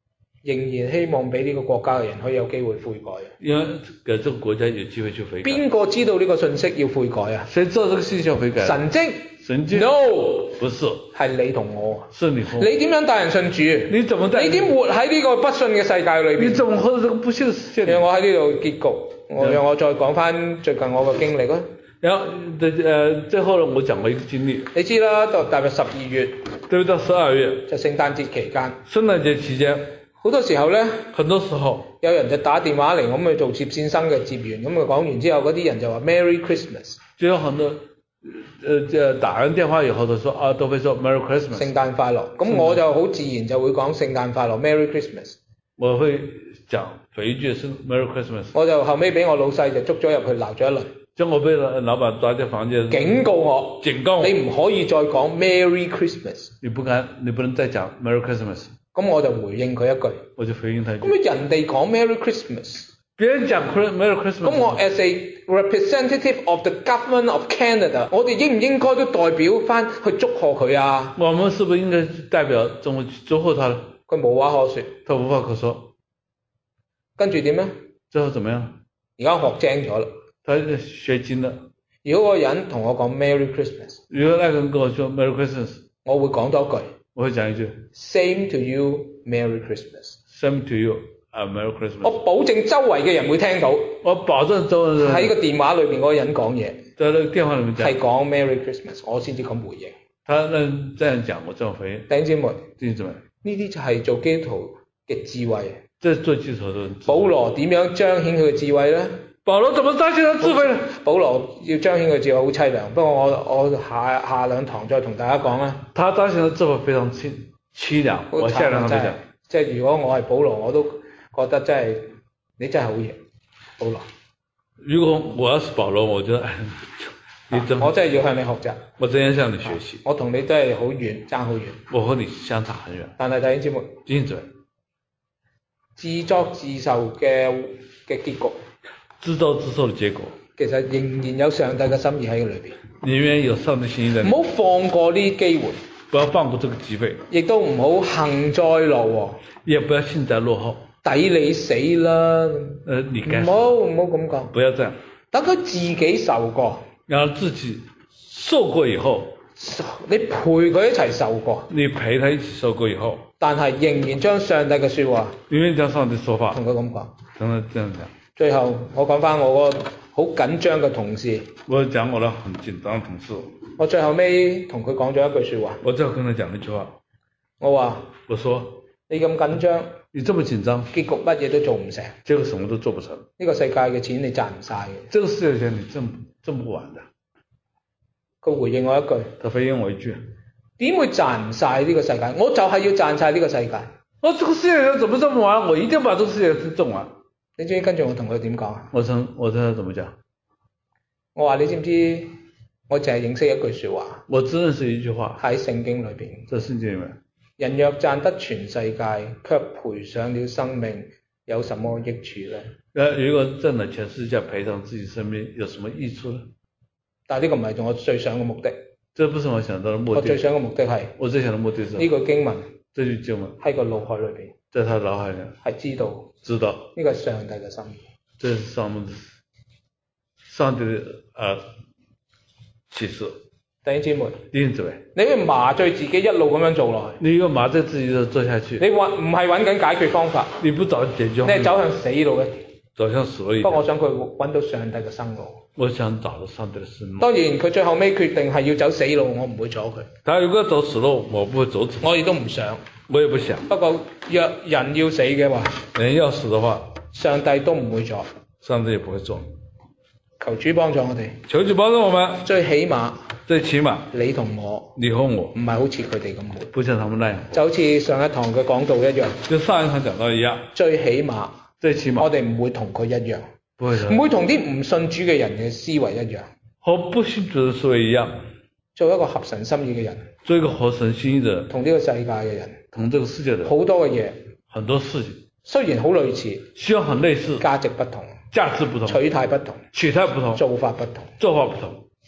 仍然希望俾呢個國家嘅人可以有機會悔改。 因為給這個國家有機會去悔改。 邊個知道呢個信息要悔改啊？ 誰知道這個信息要悔改？ 神蹟？ 神蹟 ？No， 不是， 係你同我。 是你和我。 你點樣帶人信主？ 你怎麼帶人？ 你點活喺呢個不信嘅世界裏邊？ 你怎麼活在這個不信的世界裏？ 讓我喺呢度結局，我讓我再講翻最近我嘅經歷啦。 然後，呃，最後呢，我講過一個經歷。 你知啦，到大約十二月， 對不對？到十二月， 就聖誕節期間。 聖誕節期間， 好多時候呢， 很多時候有人就打電話嚟，咁去做接線生嘅接完，咁佢講完之後，嗰啲人就話 Merry Christmas。 就有很多，呃，這打完電話以後，都說啊，都會說 Merry Christmas。 聖誕快樂。咁我就好自然就會講聖誕快樂 Merry Christmas。 我會講回一句是 Merry Christmas。 我就後尾俾我老細就捉咗入去鬧咗一輪。 將我被老老闆抓進房間， 警告我， 警告我， 你唔可以再講 Merry Christmas。 你不敢，你不能再講 Merry Christmas。 咁我就回應佢一句， 我就回應他一句。 咁人哋講 Merry Christmas， 別人講 Merry Christmas， 咁我 as a representative of the government of Canada，我哋應唔應該都代表翻去祝賀佢啊？ 我們是不是應該代表中國去祝賀他呢？ 佢冇話可說， 他無話可說。 跟住點呢？ 最後怎麼樣？ 而家學精咗啦。 他學精了。 如果個人同我講 Merry Christmas， 如果那個人跟我說 Merry Christmas， 我會講多句， 我會講一句 Same to you Merry Christmas。 Same to you， 啊 Merry Christmas。 我保證周圍嘅人會聽到， 我保證周圍喺個電話裏邊嗰個人講嘢， 在那個電話裏面講係講 Merry Christmas， 我先至咁回應。 他能這樣講，我這樣回應。 弟兄姊妹， 弟兄姊妹， 呢啲就係做基督徒嘅智慧。 這是做基督徒的。 保羅點樣彰顯佢嘅智慧呢？ 保羅怎麼彰顯佢智慧呢？ 保羅要彰顯佢智慧好凄涼，不過我我下下兩堂再同大家講啦。 他彰顯嘅智慧非常凄凄涼，我下兩堂再講。 即係如果我係保羅，我都覺得真係你真係好嘢，保羅。 如果我要是保羅，我覺得你真、啊， 我真係要向你學習。 我真係向你學習。 我同你都係好遠，爭好遠。 我和你相差很遠。 但係弟兄姊妹， 弟兄姊妹， 自作自受嘅嘅結局。 自作自受嘅結果，其實仍然有上帝嘅心意喺裏邊。 仍然有上帝心意在裏面。 唔好放過呢啲機會， 不要放過這個機會。亦都唔好幸災樂禍， 也不要幸災樂禍。 抵你死啦！ 呃，你該死。 唔好唔好咁講。 不要這樣。 等佢自己受過， 然後自己受過以後， 你陪佢一齊受過， 你陪他一起受過以後， 但係仍然將上帝嘅說話， 仍然將上帝說話同佢咁講， 同佢這樣講。 最後我講翻我個好緊張嘅同事， 我講我的很緊張嘅同事， 我最後尾同佢講咗一句說話， 我最後跟他講一句話， 我話， 我說你咁緊張， 你這麼緊張， 結局乜嘢都做唔成， 結果什麼都做不成， 呢個世界嘅錢你賺唔晒嘅， 這個世界錢你掙掙不完的。 佢回應我一句， 他回應我一句， 點會賺唔晒呢個世界？我就係要賺晒呢個世界。 我這個世界上怎麼掙不完？我一定要把這個世界掙完。 你知唔知跟住我同佢點講啊？ 我曾我知道怎麼講。 我話你知唔知？我淨係認識一句說話。 我只認識一句話。喺聖經裏邊。 在聖經裏面。 人若賺得全世界，卻賠上了生命，有什麼益處呢？ 如果掙了全世界，賠上自己生命，有什麼益處呢？ 但係呢個唔係我最想嘅目的。 這不是我想到的目的。 我最想嘅目的係。 我最想的目的是。 呢句經文。 這句經文。 喺個腦海裏邊。 在他腦海裏。 係知道。 知道。 呢個係上帝嘅心意。 這是上帝的上帝的呃啟示。 弟兄姊妹， 弟兄姊妹， 你會麻醉自己一路咁樣做落去。 你要麻醉自己就做下去。 你揾唔係揾緊解決方法。 你不找解決方法。 你係走向死路嘅。 走向死路一條。 不過我想佢揾到上帝嘅生路。 我想找到上帝嘅生路。 當然佢最後尾決定係要走死路，我唔會阻佢。 他如果走死路，我不會阻止。 我亦都唔想。 我也不想。 不過若人要死嘅話， 人要死嘅話， 上帝都唔會阻。 上帝也不會阻。 求主幫助我哋。 求主幫助我們。 最起碼。 最起碼。 你同我。 你和我。 唔係好似佢哋咁活。 不像他們那樣。 就好似上一堂嘅講道一樣。 就上一堂講到一樣。 最起碼。 最起碼。 我哋唔會同佢一樣。 不會。 唔會同啲唔信主嘅人嘅思維一樣。 和不信主嘅思維一樣。 做一個合神心意嘅人。 做一個合神心意嘅人。 同呢個世界嘅人。 同這個世界的人。 好多嘅嘢。 很多事情。 雖然好類似。 需要很類似。 價值不同。 價值不同。 取態不同。 取態不同。 做法不同。 做法不同。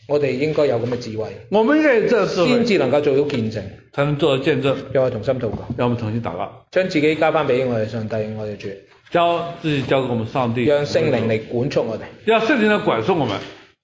我哋應該有咁嘅智慧， 我們應該有這智慧， 先至能夠做到見證。 才能做到見證。 讓我同心禱告， 讓我們同心禱告， 將自己交翻俾我哋上帝，我哋主， 將自己交給我們上帝， 讓聖靈嚟管束我哋。 讓聖靈來管束我們。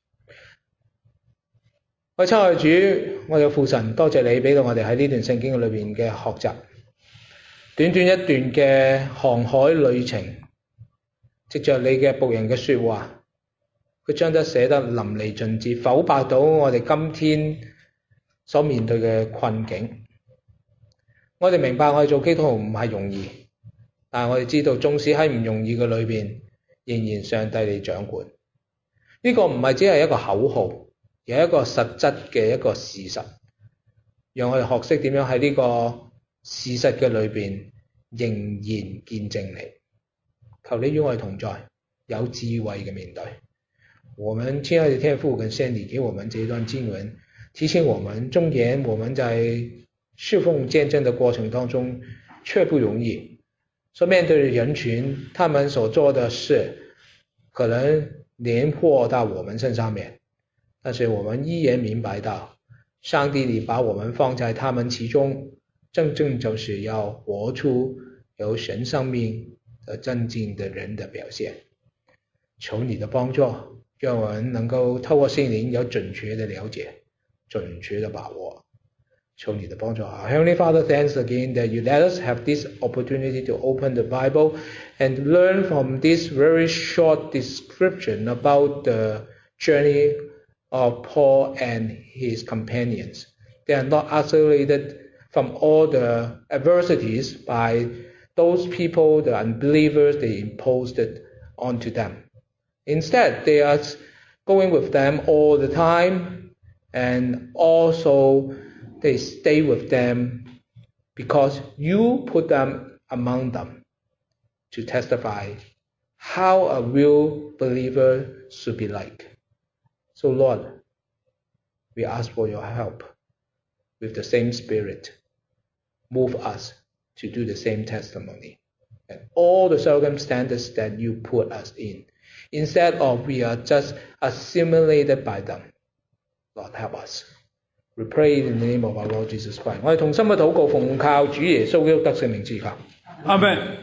我親愛的主，我嘅父神，多謝你俾到我哋喺呢段聖經裏邊嘅學習，短短一段嘅航海旅程，藉着你嘅僕人嘅說話，佢將得寫得淋漓盡致，剖白到我哋今天所面對嘅困境。我哋明白我哋做基督徒唔係容易，但係我哋知道縱使喺唔容易嘅裏邊，仍然上帝你掌管。呢個唔係只係一個口號，而係一個實質嘅一個事實，讓我哋學識點樣喺呢個事實嘅裏邊仍然見證你。求你與我哋同在，有智慧嘅面對。我們親愛的天父跟聖靈給我們這一段經文，提醒我們，縱然我們在侍奉見證的過程當中卻不容易，所面對的人群，他們所做的事可能連禍到我們身上面，但是我們依然明白到，上帝你把我們放在他們其中，正正就是要活出有神生命的真正的人的表現。求你的幫助，讓我們能夠透過聖靈有準確的了解，準確的把握。求你的幫助。Heavenly Father, thanks again that you let us have this opportunity to open the Bible and learn from this very short description about the journey of Paul and his companions. They are not isolated from all the adversities by those people, the unbelievers, they imposed it onto them. Instead, they are going with them all the time, and also they stay with them because you put them among them to testify how a real believer should be like. So Lord, we ask for your help with the same spirit. Move us to do the same testimony and all the circumstances that you put us in, instead of we are just assimilated by them. Lord, help us. We pray in the name of our Lord Jesus Christ. 我哋同心嘅禱告，奉靠主耶穌基督得勝名字求。 阿們。